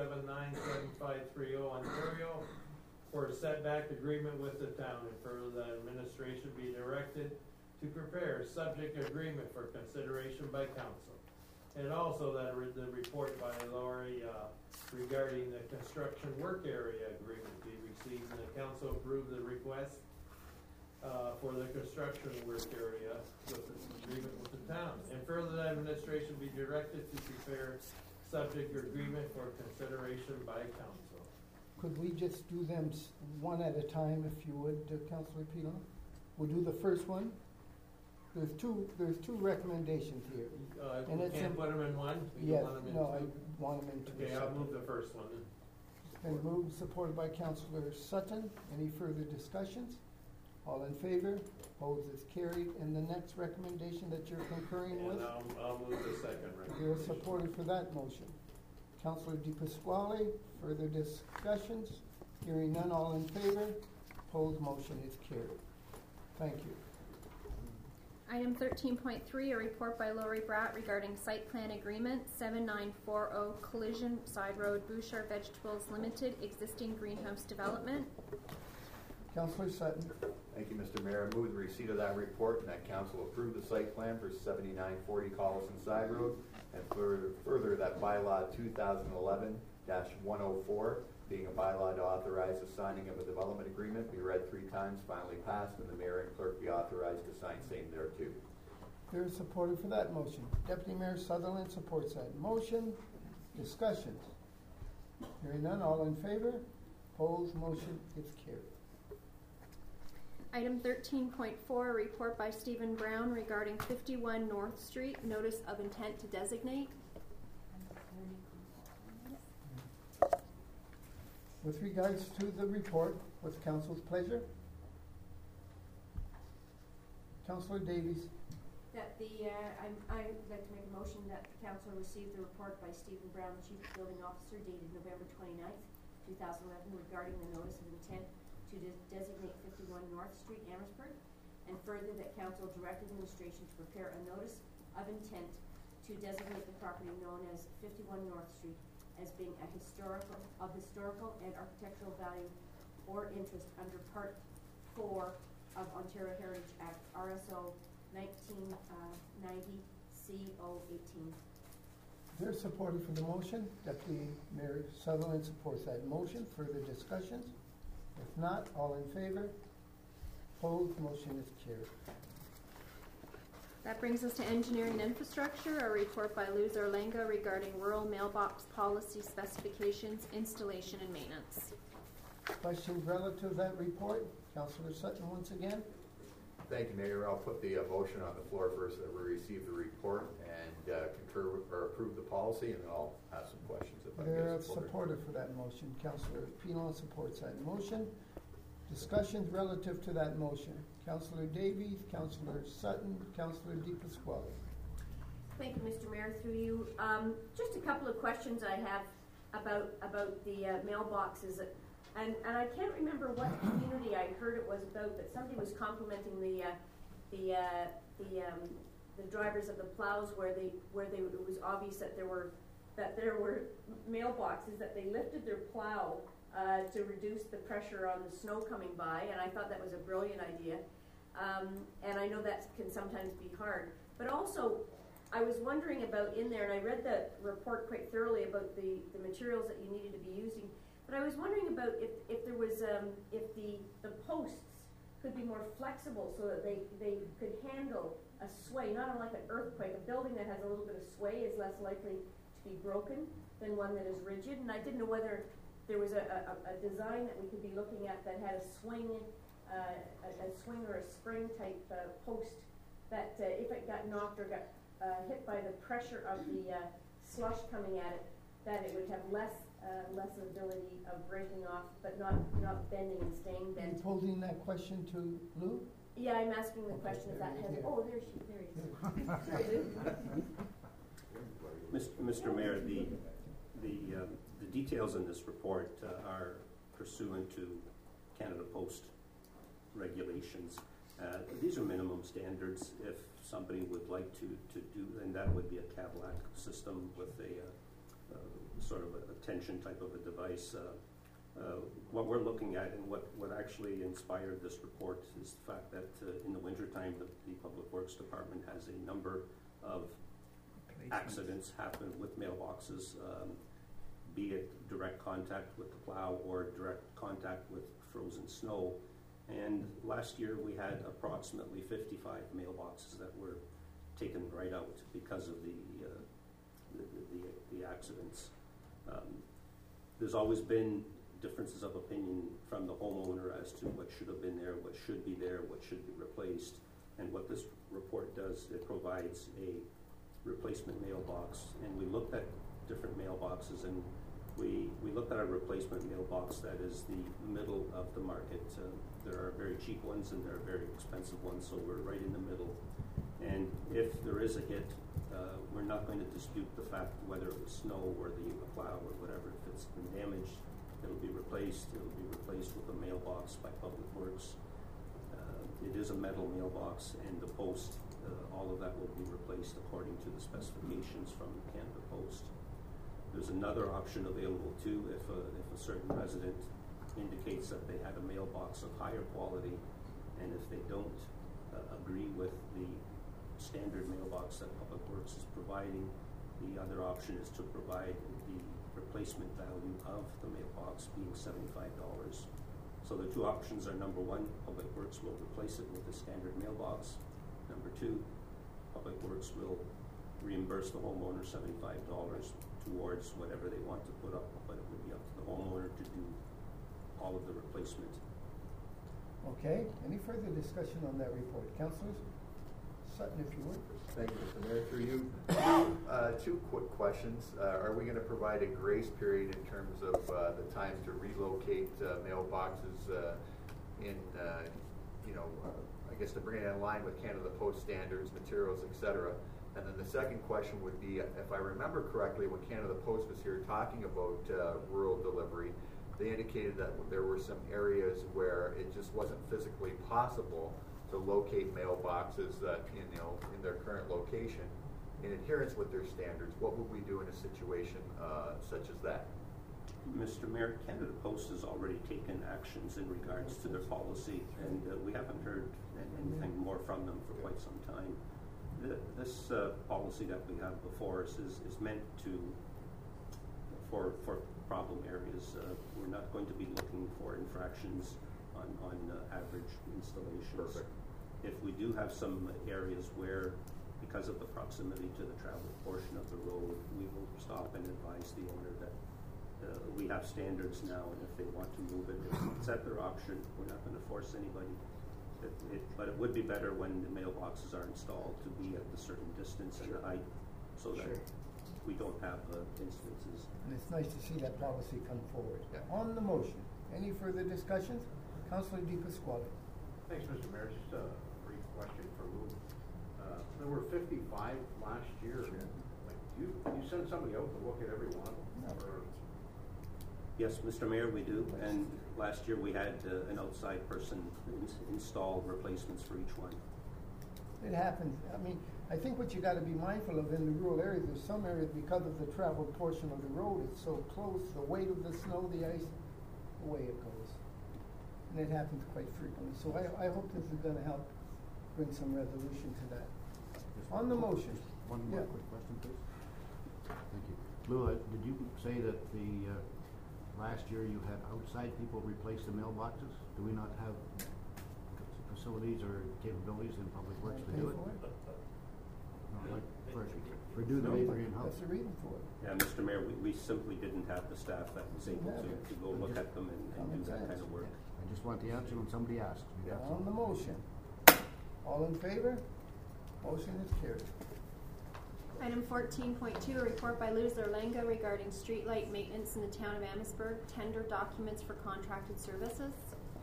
1797530 Ontario for a setback agreement with the town, and further that administration be directed to prepare a subject agreement for consideration by council. And also that the report by Lori regarding the construction work area agreement be received, and the council approve the request for the construction work area with the agreement with the town. And further that administration be directed to prepare subject agreement for consideration by council. Could we just do them one at a time, if you would, Councillor Pilon? We'll do the first one. There's two recommendations here. And we can't put them in one? Yes, no, I want them in two. Okay, I'll move the first one then. It's been moved and supported by Councillor Sutton. Any further discussions? All in favor? Opposed? It's carried. And the next recommendation that you're concurring with? And I'll move the second recommendation. You're supported for that motion. Councilor Di Pasquale, further discussions? Hearing none, all in favor? Opposed? Motion is carried. Thank you. Item 13.3, a report by Lori Bratt regarding site plan agreement 7940 Collision Side Road, Bouchard Vegetables Limited, existing greenhouse development. Councilor Sutton. Thank you, Mr. Mayor. I move the receipt of that report and that council approve the site plan for 7940 Collison Side Road, and further that bylaw 2011-104, being a bylaw to authorize the signing of a development agreement, be read 3 times, finally passed, and the mayor and clerk be authorized to sign same thereto. They're supported for that motion. Deputy Mayor Sutherland supports that motion. Discussions? Hearing none, all in favor? Opposed? Motion is carried. Item 13.4, a report by Stephen Brown regarding 51 North Street, notice of intent to designate. With regards to the report, what's council's pleasure? Councilor Davies. That I'd like to make a motion that the council receive the report by Stephen Brown, Chief Building Officer, dated November 29th, 2011, regarding the notice of intent to designate 51 North Street, Amherstburg, and further that council direct administration to prepare a notice of intent to designate the property known as 51 North Street as being a historical and architectural value or interest under Part 4 of Ontario Heritage Act, RSO 1990 CO18. They're supported for the motion. Deputy Mayor Sutherland supports that motion. Further discussions? If not, all in favor? Opposed? Motion is carried. That brings us to engineering and infrastructure, a report by Luz Orlenga regarding rural mailbox policy specifications, installation, and maintenance. Questions relative to that report? Councilor Sutton once again. Thank you, Mayor. I'll put the motion on the floor first that we receive the report and concur with, or approve the policy, and then I'll ask some questions if I They're get supported. supported for that motion. Councilor Pilon supports that motion. Discussions relative to that motion. Councilor Davies, Councilor Sutton, Councilor Di Pasquale. Thank you, Mr. Mayor. Through you, just a couple of questions I have about the mailboxes, and I can't remember what community I heard it was about, but somebody was complimenting the drivers of the plows where it was obvious that there were mailboxes, that they lifted their plow to reduce the pressure on the snow coming by, and I thought that was a brilliant idea. And I know that can sometimes be hard. But also, I was wondering about in there, and I read the report quite thoroughly about the materials that you needed to be using, but I was wondering about if there was, if the posts could be more flexible so that they could handle a sway, not unlike an earthquake. A building that has a little bit of sway is less likely to be broken than one that is rigid, and I didn't know whether there was a design that we could be looking at that had a swing or a spring type post that if it got knocked or got hit by the pressure of the slush coming at it, that it would have less ability of breaking off, but not bending and staying bent. Are you posing that question to Lou? Yeah, I'm asking the question if that has. Oh, there he is. Mr. Mayor, the details in this report are pursuant to Canada Post regulations. These are minimum standards. If somebody would like to do, and that would be a Cadillac system with a sort of a tension type of a device. What we're looking at and what actually inspired this report is the fact that in the wintertime the Public Works Department has a number of accidents happen with mailboxes, be it direct contact with the plow or direct contact with frozen snow. And last year we had approximately 55 mailboxes that were taken right out because of the accidents. There's always been differences of opinion from the homeowner as to what should have been there, what should be there, what should be replaced. And what this report does, it provides a replacement mailbox. And we looked at different mailboxes, and we looked at a replacement mailbox that is the middle of the market There are very cheap ones and there are very expensive ones, so we're right in the middle. And if there is a hit, we're not going to dispute the fact whether it was snow or the plow or whatever. If it's been damaged, it'll be replaced. It'll be replaced with a mailbox by Public Works. It is a metal mailbox, and the post, all of that will be replaced according to the specifications from Canada Post. There's another option available too if a certain resident indicates that they had a mailbox of higher quality, and if they don't agree with the standard mailbox that Public Works is providing, the other option is to provide the replacement value of the mailbox being $75. So the two options are, number one, Public Works will replace it with a standard mailbox. Number two, Public Works will reimburse the homeowner $75 towards whatever they want to put up, but it would be up to the homeowner to do all of the replacement. Okay, any further discussion on that report? Councilors? Sutton, if you would. Thank you, Mr. Mayor. Through you, two quick questions. Are we going to provide a grace period in terms of the time to relocate mailboxes in, I guess to bring it in line with Canada Post standards, materials, etc.? And then the second question would be, if I remember correctly, when Canada Post was here talking about rural delivery, they indicated that there were some areas where it just wasn't physically possible to locate mailboxes in their current location in adherence with their standards. What would we do in a situation such as that? Mr. Mayor, Canada Post has already taken actions in regards to their policy, and we haven't heard anything more from them for quite some time. This policy that we have before us is meant for problem areas. We're not going to be looking for infractions on average installations. Perfect. If we do have some areas where, because of the proximity to the traveled portion of the road, we will stop and advise the owner that we have standards now, and if they want to move it, it's at their option. We're not going to force anybody. But it would be better when the mailboxes are installed to be at a certain distance and height, so that we don't have instances. And it's nice to see that policy come forward. Yeah. On the motion, any further discussions? Councilor Di Pasquale. Thanks, Mr. Mayor. Just a brief question for Lou. There were 55 last year. Like, you send somebody out to look at every one of them? No. Yes, Mr. Mayor, we do. And last year we had an outside person install replacements for each one. It happens. I mean, I think what you got to be mindful of in the rural areas, there's some areas because of the traveled portion of the road, it's so close, the weight of the snow, the ice, away it goes. And it happens quite frequently. So I hope this is going to help bring some resolution to that. On the motion. One more quick question, please. Thank you. Lou, did you say that the last year you had outside people replace the mailboxes? Do we not have facilities or capabilities in Public Works to do it? No, like for doing the labor in-house. That's the reason for it. Yeah, Mr. Mayor, we simply didn't have the staff that was able to go look at them and do that kind of work. I just want the answer when somebody asks me. On the motion. All in favor? Motion is carried. Item 14.2, a report by Lou Zerlenga regarding streetlight maintenance in the town of Amherstburg, tender documents for contracted services.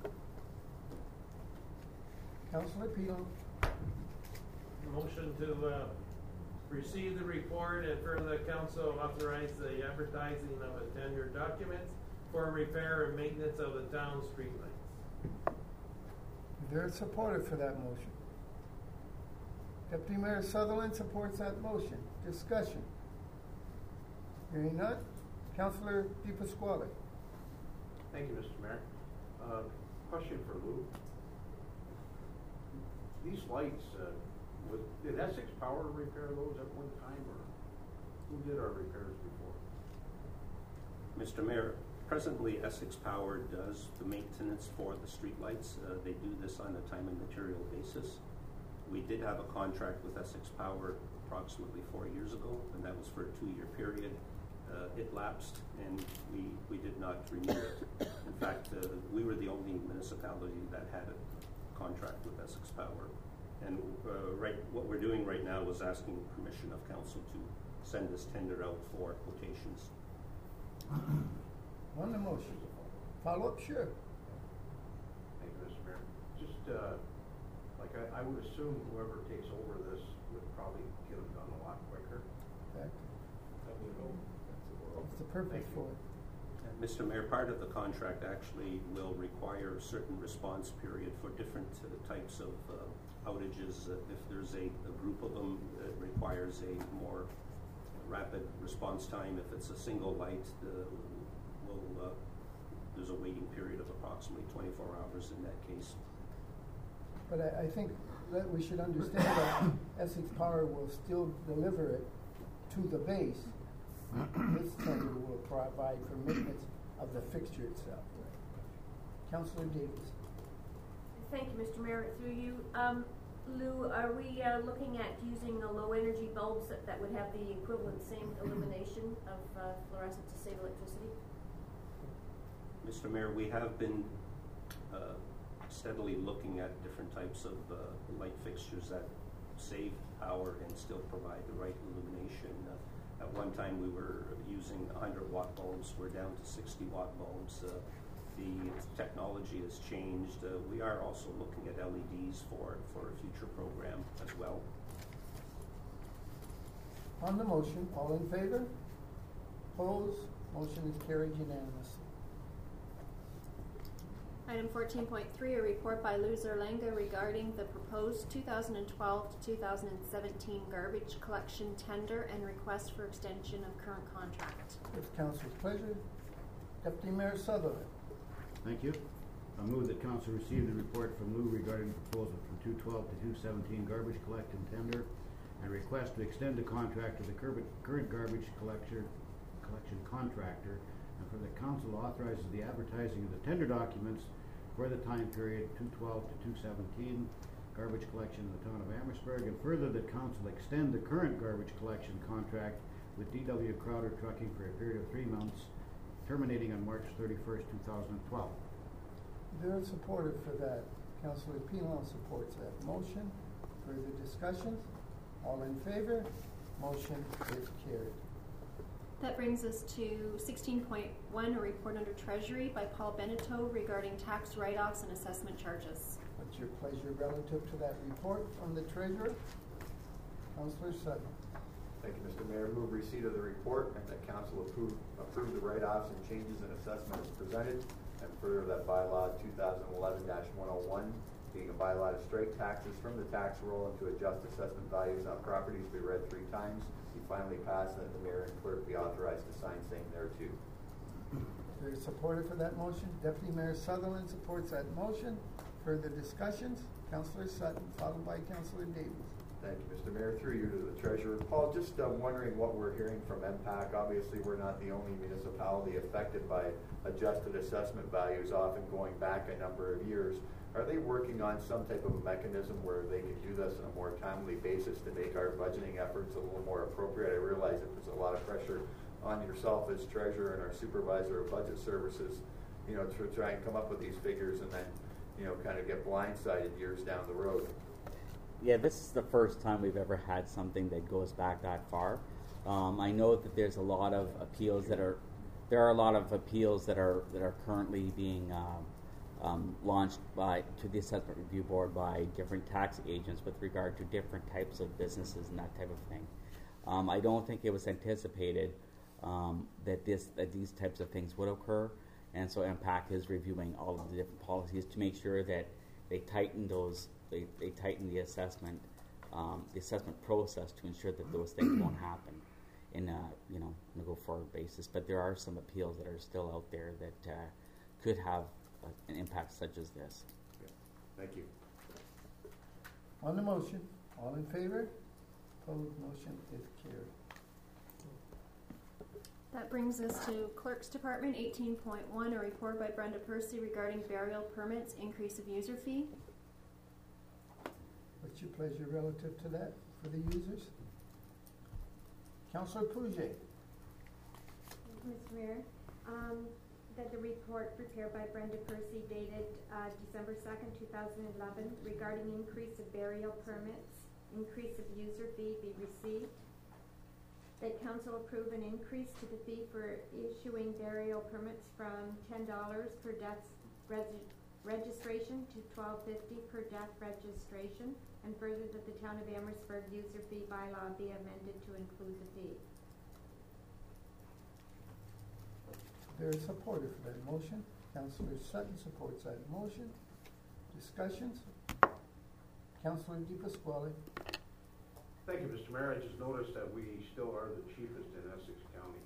Councilor Peel. Motion to receive the report and further the council authorize the advertising of a tender documents for repair and maintenance of the town streetlights. Is there a supporter for that motion? Deputy Mayor Sutherland supports that motion. Discussion. Hearing none. Councilor Di Pasquale. Thank you, Mr. Mayor. Question for Lou. These lights, did Essex Power repair those at one time, or who did our repairs before? Mr. Mayor, presently Essex Power does the maintenance for the streetlights. They do this on a time and material basis. We did have a contract with Essex Power approximately 4 years ago, and that was for a 2-year period. It lapsed, and we did not renew it. In fact, we were the only municipality that had a contract with Essex Power. And what we're doing right now is asking permission of council to send this tender out for quotations. On the motion. Follow up, sure. Thank you, Mr. Mayor. just, like I would assume whoever takes over this would probably get them done a lot quicker. Exactly. What's the Thank purpose you. for it? Mr. Mayor, part of the contract actually will require a certain response period for different types of outages. If there's a group of them, it requires a more rapid response time. If it's a single light, there's a waiting period of approximately 24 hours in that case. But I think that we should understand that Essex Power will still deliver it to the base. This tender will provide for maintenance of the fixture itself. Councillor Davis. Thank you, Mr. Mayor. Through you, Lou, are we looking at using low energy bulbs that would have the equivalent same illumination of fluorescent to save electricity? Mr. Mayor, we have been steadily looking at different types of light fixtures that save power and still provide the right illumination. At one time we were using 100-watt bulbs. We're down to 60-watt bulbs. The technology has changed. We are also looking at LEDs for a future program as well. On the motion, all in favor? Opposed? Motion is carried unanimously. Item 14.3, a report by Lou Zerlenga regarding the proposed 2012 to 2017 garbage collection tender and request for extension of current contract. It's council's pleasure. Deputy Mayor Sutherland. Thank you. I move that council receive the report from Lou regarding the proposal from 212 to 217 garbage collection tender and request to extend the contract to the current garbage collection contractor, and for the council authorizes the advertising of the tender documents for the time period 212 to 217 garbage collection in the town of Amherstburg, and further that council extend the current garbage collection contract with D.W. Crowder Trucking for a period of 3 months, terminating on March 31st, 2012. They're supportive for that. Councilor Pilon supports that motion. Further discussions? All in favor? Motion is carried. That brings us to 16.1, a report under Treasury by Paul Beneteau regarding tax write-offs and assessment charges. What's your pleasure relative to that report from the Treasurer? Councillor Sutton. Thank you, Mr. Mayor. Move receipt of the report and that council approve the write-offs and changes in assessment as presented, and further that bylaw 2011-101, being a bylaw to strike taxes from the tax roll and to adjust assessment values on properties be read 3 times. Be finally passed, and the mayor and clerk be authorized to sign same thereto. They're supportive for that motion. Deputy Mayor Sutherland supports that motion. Further discussions? Councillor Sutton, followed by Councillor Davies. Thank you, Mr. Mayor. Through you to the Treasurer. Paul, just wondering what we're hearing from MPAC. Obviously, we're not the only municipality affected by adjusted assessment values, often going back a number of years. Are they working on some type of a mechanism where they can do this on a more timely basis to make our budgeting efforts a little more appropriate? I realize it puts a lot of pressure on yourself as Treasurer and our Supervisor of Budget Services, to try and come up with these figures and then, kind of get blindsided years down the road. Yeah, this is the first time we've ever had something that goes back that far. I know that there's a lot of appeals that are currently being launched to the Assessment Review Board by different tax agents with regard to different types of businesses and that type of thing. I don't think it was anticipated that these types of things would occur, and so MPAC is reviewing all of the different policies to make sure that they tighten those. They tighten the assessment process to ensure that those things won't happen in a go forward basis. But there are some appeals that are still out there that could have an impact such as this. Yeah. Thank you. On the motion, all in favor? Opposed? Motion is carried. That brings us to Clerk's Department, 18.1, a report by Brenda Percy regarding burial permits, increase of user fee. What's your pleasure relative to that for the users? Councillor Pouget. Mr. Mayor, that the report prepared by Brenda Percy dated December 2nd, 2011 regarding increase of burial permits, increase of user fee be received. That council approve an increase to the fee for issuing burial permits from $10 per death registration to $12.50 per death registration, and further that the Town of Amherstburg user fee bylaw be amended to include the fee. There is support for that motion. Councillor Sutton supports that motion. Discussions? Councillor Di Pasquale. Thank you, Mr. Mayor. I just noticed that we still are the cheapest in Essex County.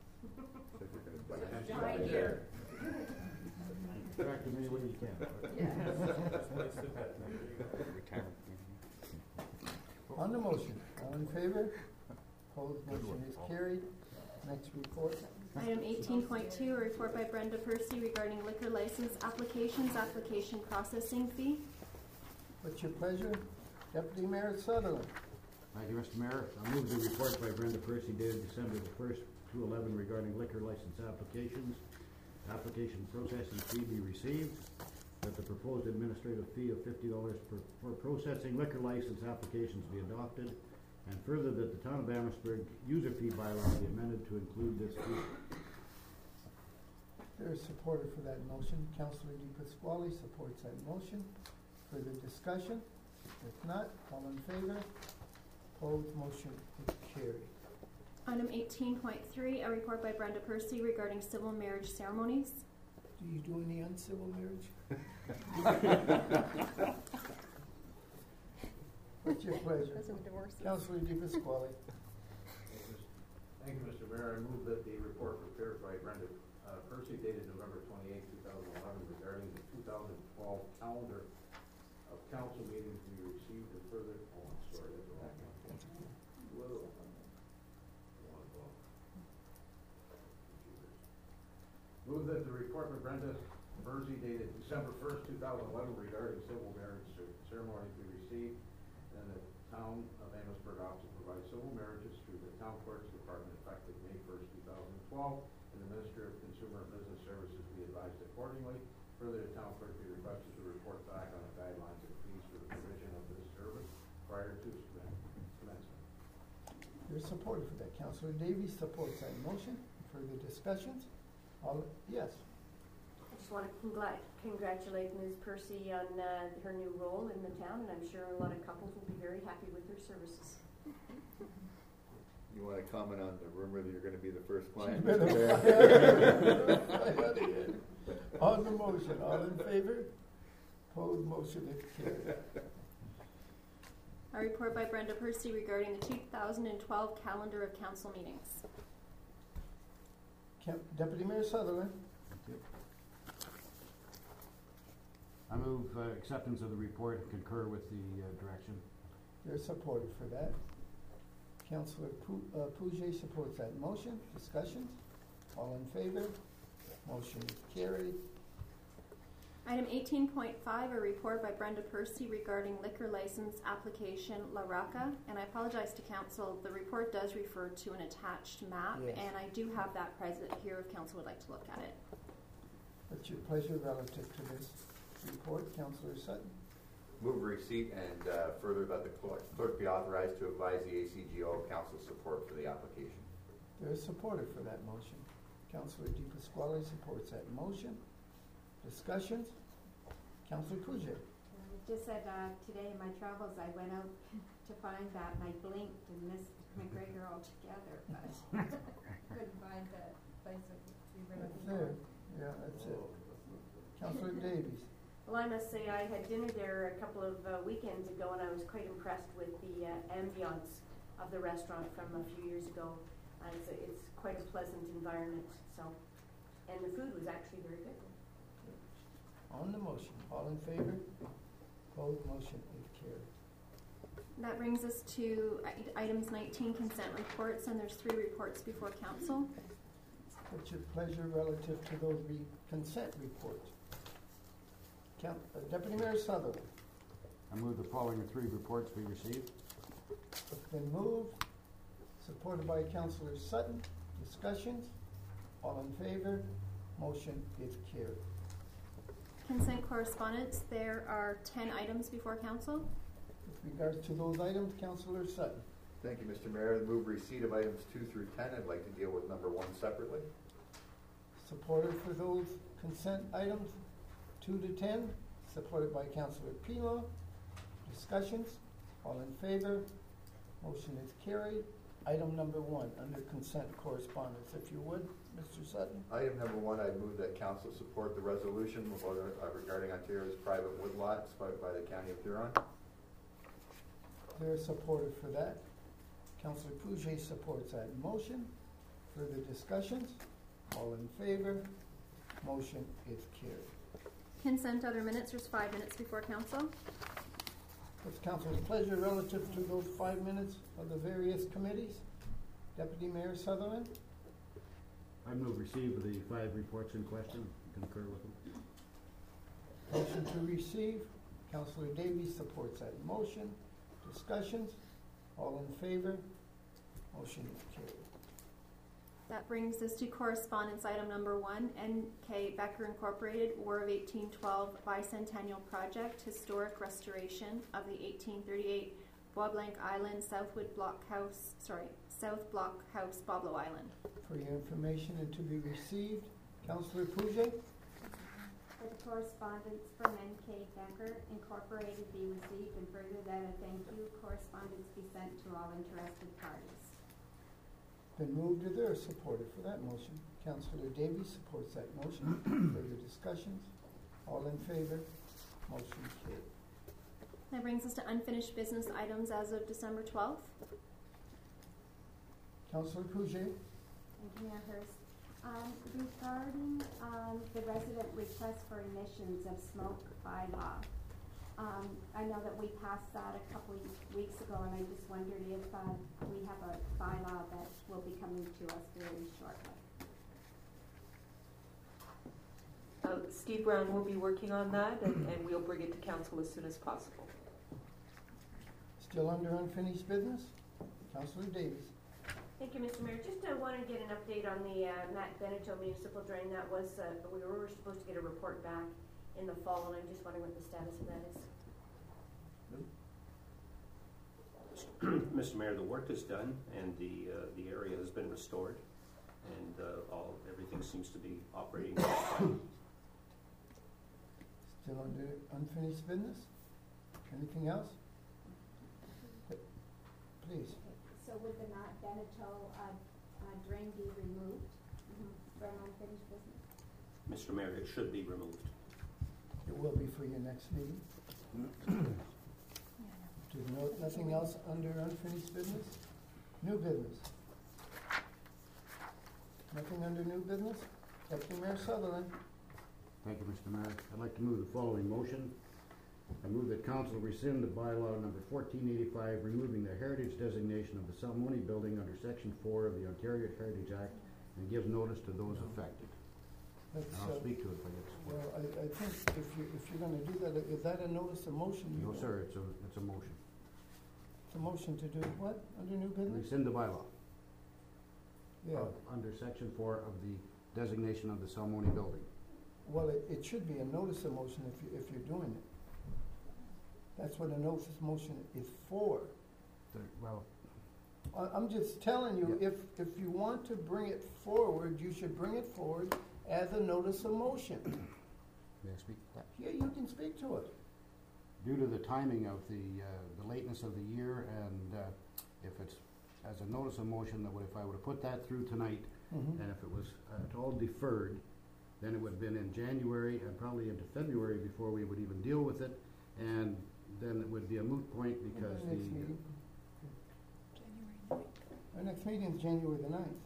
Right here. Track them any way you can. On the motion, all in favor? Opposed, motion is carried. Next report. Item 18.2, a report by Brenda Percy regarding liquor license applications, application processing fee. What's your pleasure? Deputy Mayor Sutherland. Thank you, Mr. Mayor. I move the report by Brenda Percy dated December the 1st, 2011 regarding liquor license applications. Application processing fee be received. That the proposed administrative fee of $50 for processing liquor license applications be adopted. And further that the Town of Amherstburg user fee bylaw be amended to include this fee. There is support for that motion. Councillor Di Pasquale supports that motion. Further discussion? If not, all in favor? Opposed, motion is carried. Item 18.3, a report by Brenda Percy regarding civil marriage ceremonies. Do you do any uncivil marriage? What's your pleasure? Councillor Di Pasquale. Thank you, Mr. Mayor. I move that the report prepared by Brenda Percy dated November 28, 2011 regarding the 2012 calendar of council meetings be received and further. Oh, I'm sorry, that's the wrong one. Move that the report by Brenda Percy dated December 1st, 2011 regarding civil marriage ceremonies be received, and the Town of Amherstburg ought to provide civil marriages through the Town Clerk's Department effective May 1st, 2012, and the Minister of Consumer and Business Services be advised accordingly. Further, the Town Clerk be requested to report back on the guidelines and fees for the provision of this service prior to commencement. There's support for that. Councillor Davies supports that motion. Further discussions? Yes. I just want to congratulate Ms. Percy on her new role in the town, and I'm sure a lot of couples will be very happy with her services. You want to comment on the rumor that you're going to be the first client? On the motion, all in favor? Opposed, motion is carried. A report by Brenda Percy regarding the 2012 calendar of council meetings. Deputy Mayor Sutherland. Thank you. I move acceptance of the report and concur with the direction. There's support for that. Councillor Pouget supports that motion. Discussions? All in favor? Motion is carried. Item 18.5, a report by Brenda Percy regarding liquor license application La Raca. And I apologize to council, the report does refer to an attached map, yes. And I do have that present here if council would like to look at it. What's your pleasure relative to this report, Councillor Sutton? Move receipt and further that the clerk be authorized to advise the ACGO of council support for the application. There is support for that motion. Councillor Di Pasquale supports that motion. Discussions? Councillor Pouget. Just said today in my travels I went out to find that and I blinked and missed McGregor altogether, but couldn't find the place that we were looking for. Yeah, that's it. Councillor Davies. Well, I must say I had dinner there a couple of weekends ago, and I was quite impressed with the ambiance of the restaurant from a few years ago. It's quite a pleasant environment, so, and the food was actually very good. On the motion, all in favor? Opposed, motion is carried. That brings us to items 19, consent reports, and there's 3 reports before council. What's your pleasure relative to those consent reports? Deputy Mayor Sutherland. I move the following 3 reports be received. It's been moved, supported by Councillor Sutton. Discussions? All in favor? Motion is carried. Consent correspondence, there are 10 items before council. With regards to those items, Councillor Sutton. Thank you, Mr. Mayor. Move receipt of items 2 through 10. I'd like to deal with number 1 separately. Supported for those consent items 2 to 10, supported by Councillor Pino. Discussions? All in favor? Motion is carried. Item number 1, under consent correspondence, if you would, Mr. Sutton. Item number 1, I move that council support the resolution regarding Ontario's private woodlots by the County of Huron. They're supported for that. Councillor Pouget supports that motion. Further discussions? All in favor? Motion is carried. Consent other minutes, there's 5 minutes before council. What's council's pleasure relative to those 5 minutes of the various committees? Deputy Mayor Sutherland? I move receive the 5 reports in question. Concur with them. Motion to receive. Councillor Davies supports that motion. Discussions? All in favor? Motion is carried. That brings us to correspondence item number 1, N.K. Becker Incorporated, War of 1812 Bicentennial Project, Historic Restoration of the 1838 Bois Blanc Island, South Block House, Boblo Island. For your information and to be received, Councillor Pouget. That the correspondence from N.K. Becker Incorporated be received, and further that a thank you correspondence be sent to all interested parties. Been moved or there supported for that motion. Councillor Davies supports that motion. Further discussions? All in favor? Motion carried. That brings us to unfinished business items as of December 12th. Councillor Pouget. Thank you, Mayor Hurst. Regarding the resident request for emissions of smoke bylaw, I know that we passed that a couple of weeks ago, and I just wondered if we have a bylaw that will be coming to us very shortly. Steve Brown will be working on that, and we'll bring it to council as soon as possible. Still under unfinished business? Councillor Davies. Thank you, Mr. Mayor. Just wanted to get an update on the Matt Beneteau municipal drain. That was, we were supposed to get a report back in the fall, and I'm just wondering what the status of that is. Mr. Mayor, the work is done, and the area has been restored, and everything seems to be operating fine. Still under unfinished business? Anything else? Please. So would the Matt Beneteau drain be removed from unfinished business? Mr. Mayor, it should be removed. It will be for your next meeting. There's nothing else under unfinished business? New business? Nothing under new business? Deputy Mayor Sutherland. Thank you, Mr. Mayor. I'd like to move the following motion. I move that council rescind the bylaw number 1485, removing the heritage designation of the Salmoni building under section 4 of the Ontario Heritage Act, and gives notice to those affected. I'll speak to it if I get support. Well, I think if you're going to do that, is that a notice of motion? No, sir, it's a motion. It's a motion to do what under new business? Rescind the bylaw. Yeah. Under section 4 of the designation of the Salmoni building. Well, it should be a notice of motion if you're doing it. That's what a notice of motion is for. Well, I'm just telling you, if you want to bring it forward, you should bring it forward as a notice of motion. May I speak to that? Yeah, you can speak to it. Due to the timing of the lateness of the year, and if it's as a notice of motion, that if I would have put that through tonight, and if it was at all deferred, then it would have been in January and probably into February before we would even deal with it, and then it would be a moot point because Our next meeting is January the 9th.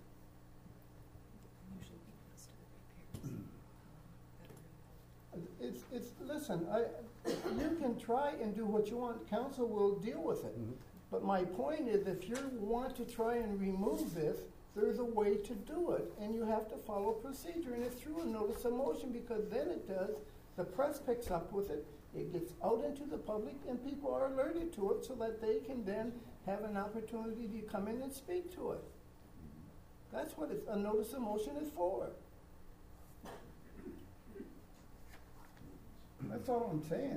Listen, you can try and do what you want. Council will deal with it. But my point is, if you want to try and remove this, there's a way to do it, and you have to follow procedure, and it's through a notice of motion, because then it does, the press picks up with it, it gets out into the public, and people are alerted to it so that they can then have an opportunity to come in and speak to it. That's what a notice of motion is for. That's all I'm saying.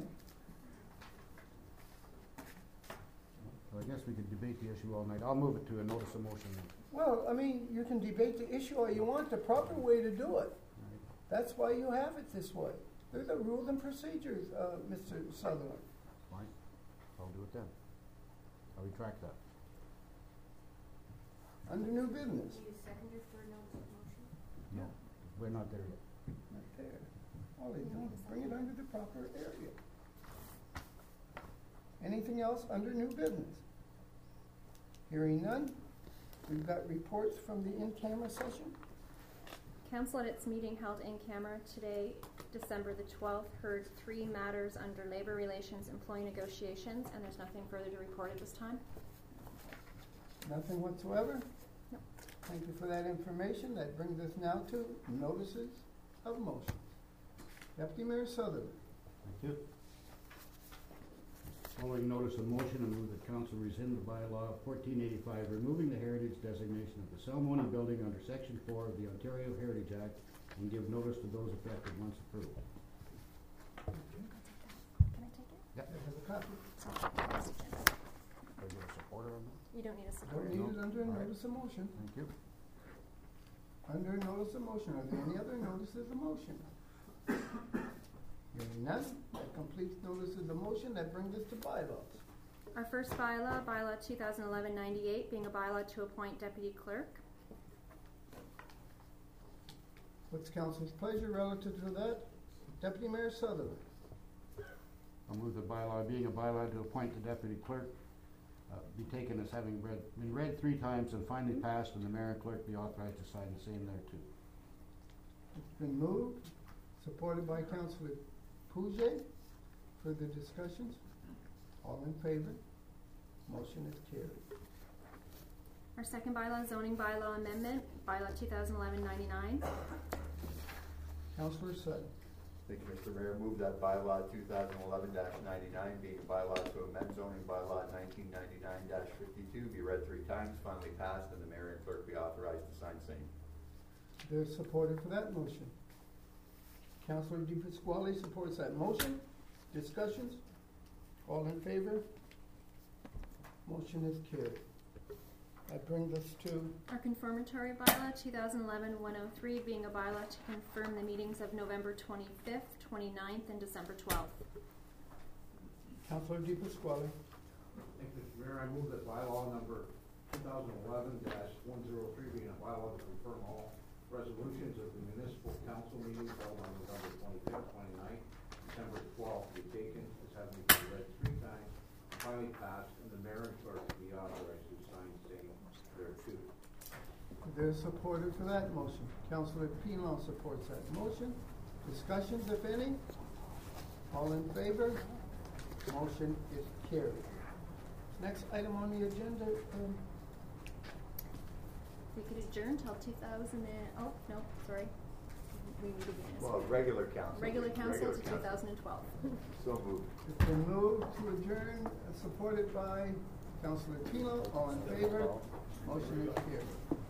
So I guess we could debate the issue all night. I'll move it to a notice of motion. Well, I mean, you can debate the issue all you want. The proper way to do it. That's why you have it this way. There's a rules and procedures, Mr. Sutherland. Fine, I'll do it then. I'll retract that. Under new business. Do you second it for notice of motion? No, we're not there yet. Right there. All they do is bring it under the proper area. Anything else under new business? Hearing none, we've got reports from the in-camera session. Council at its meeting held in camera today, December the 12th, heard 3 matters under labor relations employee negotiations, and there's nothing further to report at this time. Nothing whatsoever? No. Thank you for that information. That brings us now to notices of motions. Deputy Mayor Sutherland. Thank you. Following notice of motion, I move that council rescind the bylaw 1485, removing the heritage designation of the Salmoni building under section 4 of the Ontario Heritage Act, and give notice to those affected once approved. Can I take it? Yep. There's a copy. Are you a supporter on that? You don't need a support. Don't need it under All right. notice of motion. Thank you. Under notice of motion, are there any other notices of motion? Hearing none, that completes notices of motion. That brings us to bylaws. Our first bylaw, bylaw 2011-98, being a bylaw to appoint deputy clerk. What's council's pleasure relative to that? Deputy Mayor Sutherland. I'll move the bylaw, being a bylaw to appoint the deputy clerk, be taken as having been read 3 times and finally passed, and the mayor and clerk be authorized to sign the same thereto. It's been moved, supported by Councilor Pouget. Further discussions? All in favor? Motion is carried. Our second bylaw, zoning bylaw amendment, bylaw 2011-99. Councilor Sutton. Thank you, Mr. Mayor. Move that bylaw 2011-99, being a bylaw to amend zoning bylaw 1999-52, be read 3 times, finally passed, and the mayor and clerk be authorized to sign same. There's supported for that motion. Councilor Di Pasquale supports that motion. Discussions? All in favor? Motion is carried. That brings us to Our confirmatory bylaw 2011-103, being a bylaw to confirm the meetings of November 25th, 29th, and December 12th. Councilor Di Pasquale. Thank you, Mr. Mayor. I move that bylaw number 2011-103, being a bylaw to confirm all resolutions of the municipal council meetings held on November 25th, 29th, December 12th be taken as having been read 3 times, finally passed, and the mayor and clerk be authorized to sign same thereto. There's supported for that motion. Councilor Pilon supports that motion. Discussions, if any? All in favor? Motion is carried. Next item on the agenda, We could adjourn till 2000 no, sorry. We need to be in Well, regular council. Regular council to 2012. So moved. it's been moved to adjourn, supported by Councilor Pilon. All in favor? Motion is carried.